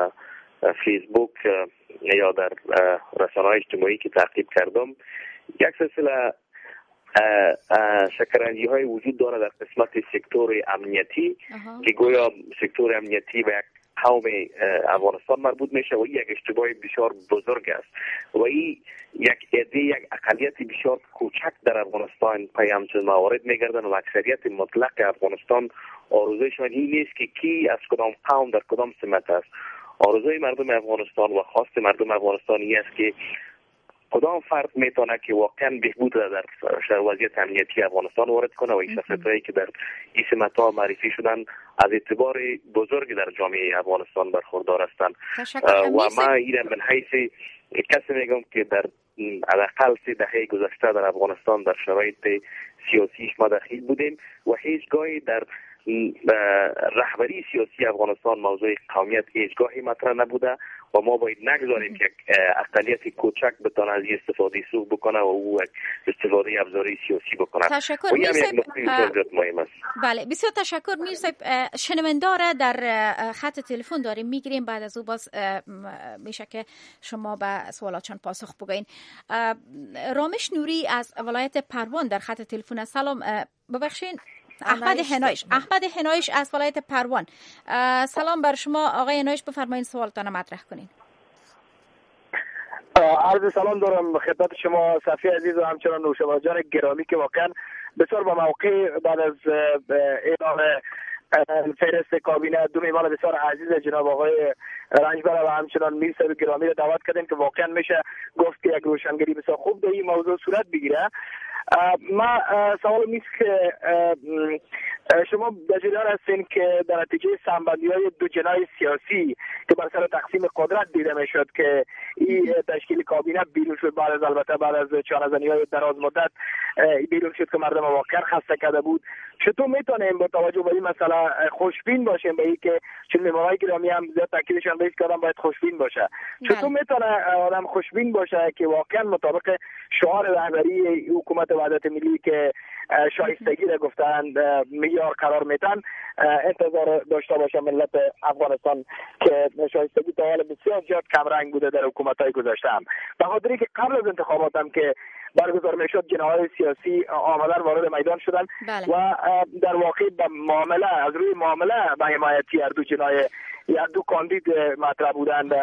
فیسبوک یا در رسانه‌های اجتماعی که تعقیب کردم یک سلسله شکرانجی های وجود داره در قسمت سکتور امنیتی که گویا سکتور امنیتی به یک قوم افغانستان مربوط میشه و این یک اشتباه بسیار بزرگ است و این یک عده یک اقلیت بسیار کوچک در افغانستان پای همچون موارد میگردن و اکثریت مطلق افغانستان آرزویشان این نیست که کی از کدام قوم در کدام سمت است. آرزوی مردم افغانستان و خواست مردم افغانستانی است که کدام فرد میتونه که واقعا بهبود در وضعیت امنیتی افغانستان وارد کنه و این شخصیتایی که در این سمت‌ها معرفی شدن از اعتبار بزرگی در جامعه افغانستان برخوردار هستند و ما این من حیث کسی میگم که در حداقل سه دهه گذشته در افغانستان در شرایط سیاسیش ما دخیل بودیم و هیچگاهی در رهبری سیاسی افغانستان موضوع قومیت هیچگاهی مطرح نبوده و ما باید نگذاریم که اقلیت کوچک بتونه از استفاده سوء بکنه و او استفاده ابزاری سیاسی بکنه. تشکر میر بله بسیار تشکر میر صاحب. شنوندار در خط تلفن داریم میگیریم، بعد از او باز میشه که شما به سوالاتشان پاسخ بگوین. رامش نوری از ولایت پروان در خط تلفن. سلام، ببخشید احمد هنایش احمد هنایش از ولایت پروان. سلام بر شما آقای هنایش، بفرمایید سوالتان مطرح کنین. عرض سلام دارم خدمت شما صفی عزیز و همچنان نوشابه جان گرامی که واقعا بسیار با موقع بعد از اعلام فهرست کابینه دو میوان بسیار عزیز جناب آقای رنجبر و همچنان میر صاحب گرامی را دعوت کردیم که واقعا میشه گفت که یک روشنگری بسیار خوب در این موضوع صورت بگیره. ما سوال میست که شما در جریان هستین که در نتیجه سمبندی‌های دو جناح سیاسی که بر سر تقسیم قدرت دیده میشد که این تشکیل کابینه بیرون شد، بعد از البته بعد از چانه‌زنی‌های دراز مدت بیرون شد که مردم واقعا خسته کرده بود. چطور میتونیم با توجه به این مسئله خوشبین باشیم به اینکه چون میمونای گرامی هم زیاد تاکیدشان به که آدم باید خوشبین باشه؟ چطور میتونه آدم خوشبین باشه که واقعا مطابق شعار رهبری حکومت وحدت ملی که شایستگی را گفتند معیار قرار میتن انتظار داشته باشه ملت افغانستان که شایستگی تا حال بسیار زیاد کم رنگ بوده در حکومت‌های گذشته هم، به خاطری که قبل از انتخابات هم که برگزار میشد جناح‌های سیاسی آمدن وارد میدان شدن بله. و در واقع به معامله از روی معامله به حمایتی هر دو جناح یا دو کاندید مطرح بودند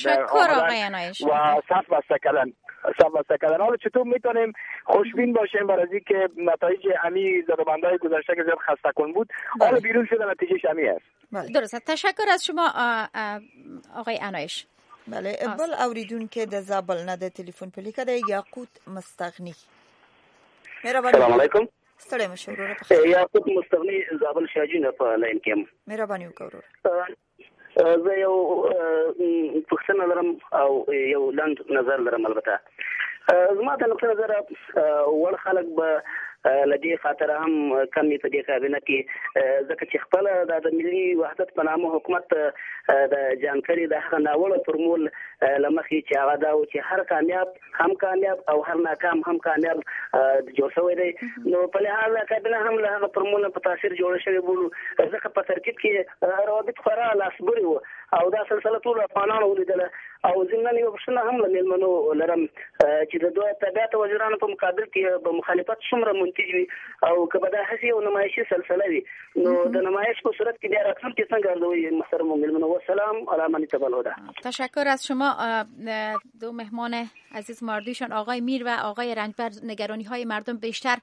و صف بسته کردن صف بسته کردن. حالا چطور میتونیم خوشبین باشیم برای از اینکه نتایج امی زدبندهای گذشته که زیاد خسته کن بود حالا بیرون شده نتیجهش امی است؟ درسته. تشکر از شما آقای انایش. بله بل اوریدون که د زابل نه د ټلیفون په لیکه د یاقوت مستغنی. السلام علیکم. ستړی مشه ورور. یاقوت مستغنی زابل شاجینه په لاین کې. مهرباني وکړه. زه یو پوښتنه لرم او یو لاند نظر لرم. البته زما د نقطه نظر ول خلک به لدې خاطر هم کمی په دې کابینه کې ځکه چې خپل د ملي وحدت په نامه حکومت د جانکري د هغه ناوړه فرمول لمخې چې هغه دا و چې هر کامیاب هم کامیاب او هر ناکام هم کامیاب جوړ شوی دی. نو په لحاظ کابینه هم له هغه فرمول په تاثیر جوړ شوی بولو ځکه په ترکیب کې روابط خورا لاسبري وو او دا سلسله ټول افغانانو ولیدله او ضمن یو بشنه هم له میلمنو لرم چې د دوه طبيعت وزیرانو په مقابل کې به مخالفت څومره منتج وي او که به دا هسې یو نمایشي سلسله وي نو د نمایش په صورت کې بیا راتلونکي څنګه ارزوي محترم میلمنو. و سلام علی من تبال هدا. تشکر از شما دو مهمان عزیز ماردیشان آقای میر و آقای رنجبر. نگرانی های مردم بیشتر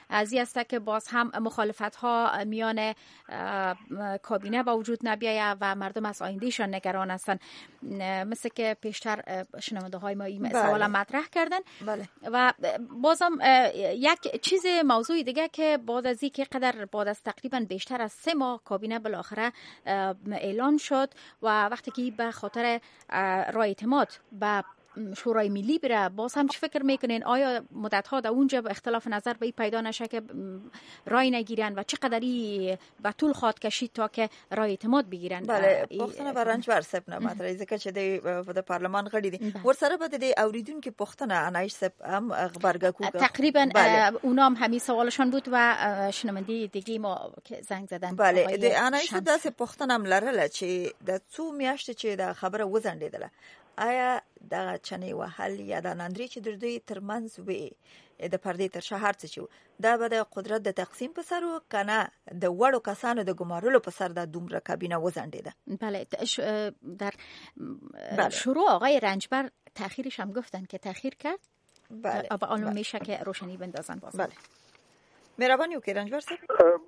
از این است که باز هم مخالفت ها میان کابینه با وجود نبیاید و مردم از آیندهشان نگران هستند. مثل که پیشتر شنونده های ما این بله. سوال مطرح کردن. بله. و بازم یک چیز موضوع دیگه که بعد از این که قدر بعد از تقریبا بیشتر از سه ماه کابینه بالاخره اعلان شد و وقتی که به خاطر رای اعتماد به شورای ملی بره، باز هم چی فکر میکنین؟ آیا مدت ها در اونجا اختلاف نظر به پیدا نشه که رای نگیرن و چقدری به طول خواد کشید تا که رای اعتماد بگیرن؟ بله، پختنه برنج ورسب نه مطرح ځکه چې د پارلمان غړي دي ورسره به د اوریدونکو پختنه انایش سب هم خبرګکو تقریبا اونام همین سوالشان بود و شنونده دیگه ما که زنگ زدن. بله، د انایش داسې پختنه هم لرله چې د څو میاشتې چې د خبره وزندیدله، آیا د چنې وهل یا د ناندري چې د دوی ترمنځ وي د پردې تر شهر څه چو دا به د قدرت د تقسیم په سر و کنه د وړو کسانو د ګمارلو په سر د دومره کابینه وزندیده؟ بله، در بله. شروع آقای رنجبر تأخیرش هم گفتن که تأخیر کرد. بله. و الان میشه که روشنی بندازن باز. بله. مهرباني وکړئ رنجبر صاحب.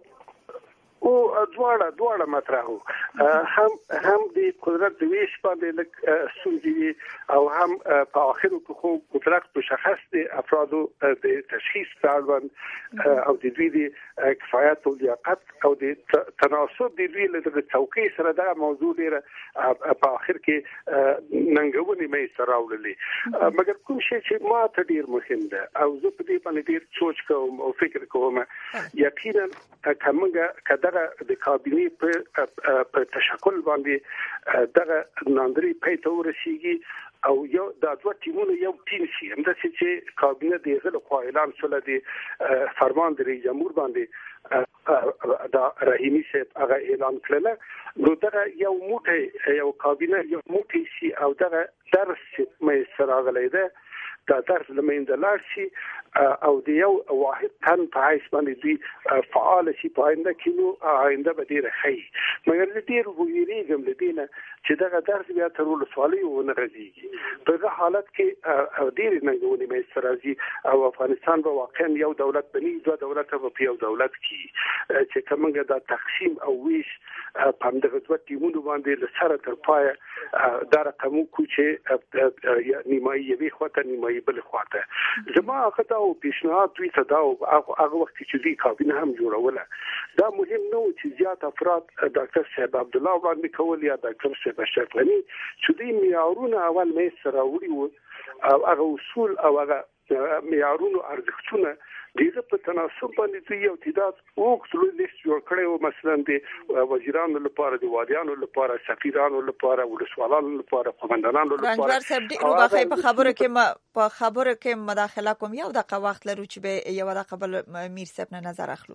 او دواړه دواړه مطرح هم هم د قدرت د ویش باندې لک سونځي او هم په اخرو کې خو مطلق مشخص دي افرادو د تشخیص اړوند او د دوی د کفایت او لیاقت او د تناسب د دوی له څوکۍ سره دا موضوع ډیره په اخر کې ننګونې مې سره راوللې. مګر کوم شی چې ما ته ډیر مهم ده او زه په دې باندې ډیر سوچ کوم او فکر کوم، یقینا کومه کده د کابینه په په تشکل باندې دغه ناندري پېټ ورسیږي او یو د دوه ټیمونو یو ټیم شي هم د چې کابینه د غل خو اعلان شول د فرمان د رئیس جمهور باندې دا رحیمی صاحب هغه اعلان کړل نو دغه یو موټی یو کابینه یو موټی شي او دغه درس مې سره غلې ده دا درس لمنځه لاړ شي او د یو واحد تن په حیث باندې دوی فعال شي په آینده کې نو آینده به ډیره ښه مګر د ډیر ویریږم له دې نه چې دغه درس بیا تر ولسوالۍ ونه رسیږي. په دغه حالت کې ډیر ننګونې مې سره راځي او افغانستان به واقعا یو دولت بني دوه دولت په یو دولت کې چې کومه دا تقسیم او ویش په دغه دوه ټیمونو باندې له سره تر پای دا رقم کو چې نیمایي وي خواته نیمایي بل خواته زما هغه او پیشنهاد دوی ته دا هغه وخت چې دوی کابینه هم جوړوله دا مهم نو چې زیات افراد ډاکټر صاحب عبد الله باندې کول یا ډاکټر صاحب اشرف غنی چې دوی معیارونه اول مې سره وړي وو او هغه اصول او هغه معیارونه ارزښتونه دغه په تناسب باندې دوی یو تعداد وګړو لیست جوړ کړی او مثلا د وزیرانو لپاره د وادیانو لپاره سفیرانو لپاره ولسوالانو لپاره قومندانانو لپاره رنجبر صاحب ډیرو بخای په خبره کې ما په خبره کې مداخله کوم یو دغه وخت لرو چې به یو دغه قبل میر صاحب نه نظر اخلو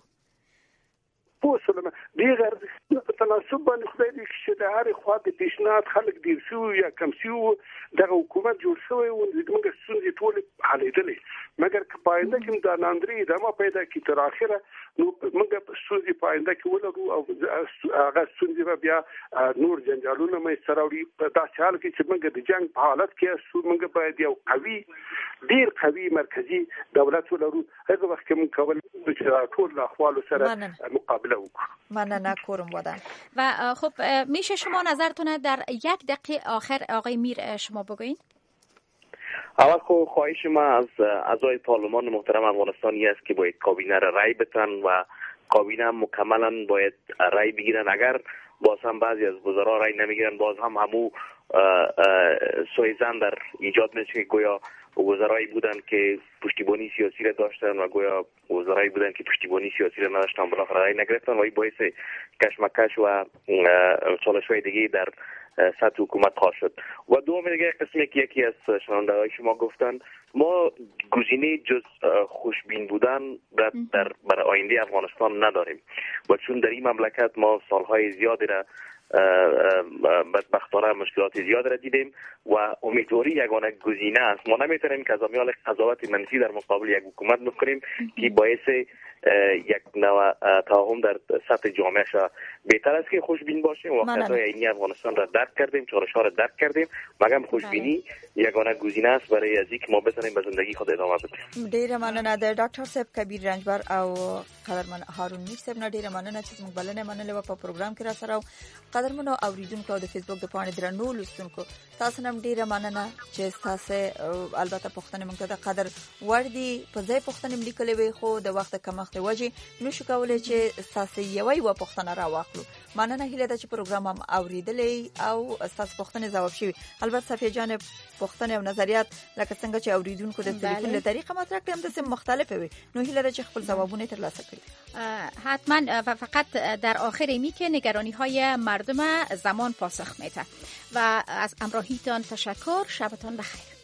پوسلمه دیگر په تناسب باندې خدای دې چې د هر خوا د پیشنهاد خلک ډیر شو یا کم شو د حکومت جوړ شوی او موږ څنګه ټول حلیدلې مګر که پاینده کې د ناندري د ما پیدا کی تر اخره نو موږ څنګه پاینده کې ولرو او هغه څنګه بیا نور جنجالونه مې سراوړي په داسې حال کې چې موږ د جنگ په حالت کې سو موږ باید یو قوي ډیر قوي مرکزی دولت ولرو هغه وخت کې موږ کول چې ټول احوال سره مقابله وکړو. مننه کوروم ودان. و خب میشه شما نظرتون در یک دقیقه آخر آقای میر شما بگوین؟ اول خو خواهش ما از اعضای پارلمان محترم افغانستانی است که باید کابینه را رای بدن و کابینه مکملا باید رای بگیرن. اگر باز هم بعضی از وزرا رای نمیگیرن باز هم همو سویزن در ایجاد میشه که گویا وزرایی بودن که پشتیبانی سیاسی را داشتن و گویا وزرایی بودن که پشتیبانی سیاسی را نداشتن بالاخره رای نگرفتن و این باعث کشمکش و چالش‌های دیگه در سطح حکومت خواهد شد. و دوم دیگه قسمی که یکی از شنونده‌های شما گفتن ما گزینه جز خوشبین بودن در, در برای آینده افغانستان نداریم و چون در این مملکت ما سالهای زیادی را بدبختانه مشکلات زیاد را دیدیم و امیدواری یگانه گزینه است. ما نمیتونیم که از امیال قضاوت منفی در مقابل یک حکومت بکنیم که باعث یک نوع تفاهم در سطح جامعه شد. بهتر است که خوشبین باشیم. واقعیت‌های عینی افغانستان را درک کردیم، چالش‌ها را درک کردیم، مگر خوشبینی یگانه گزینه است برای از اینکه ما بتونیم به زندگی خود ادامه بدیم. ډیره مننه د ډاکټر صاحب کبیر رنجبر او قدرمن هارون میر صاحب نه ډیره مننه چې موږ بلنه منلې و په پروګرام کې را سره او قدرمنو اوریدونکو د فیسبوک د پاڼې درنو لوستونکو تاسو نن ډیره مننه چې تاسو البته پښتنه موږ ته د قدر وردی په ځای پښتنه لیکلې وي خو د وخت کم وخت وجه نو شو کولای چې تاسو یوې و پښتنه را واخلو. مننه هیله ده چې پروګرام هم اوریدلې او تاسو پښتنه جواب شي. البته صفیه جان پښتنه او نظریات لکه څنګه چې اوریدونکو د تلیفون له طریقه مطرح کړم د سم مختلفه وي نو هیله ده چې خپل جوابونه ترلاسه کړي. حتما و فقط در آخر می که نگرانی های مردم زمان پاسخ میده و از همراهیتان تشکر. شبتان بخیر.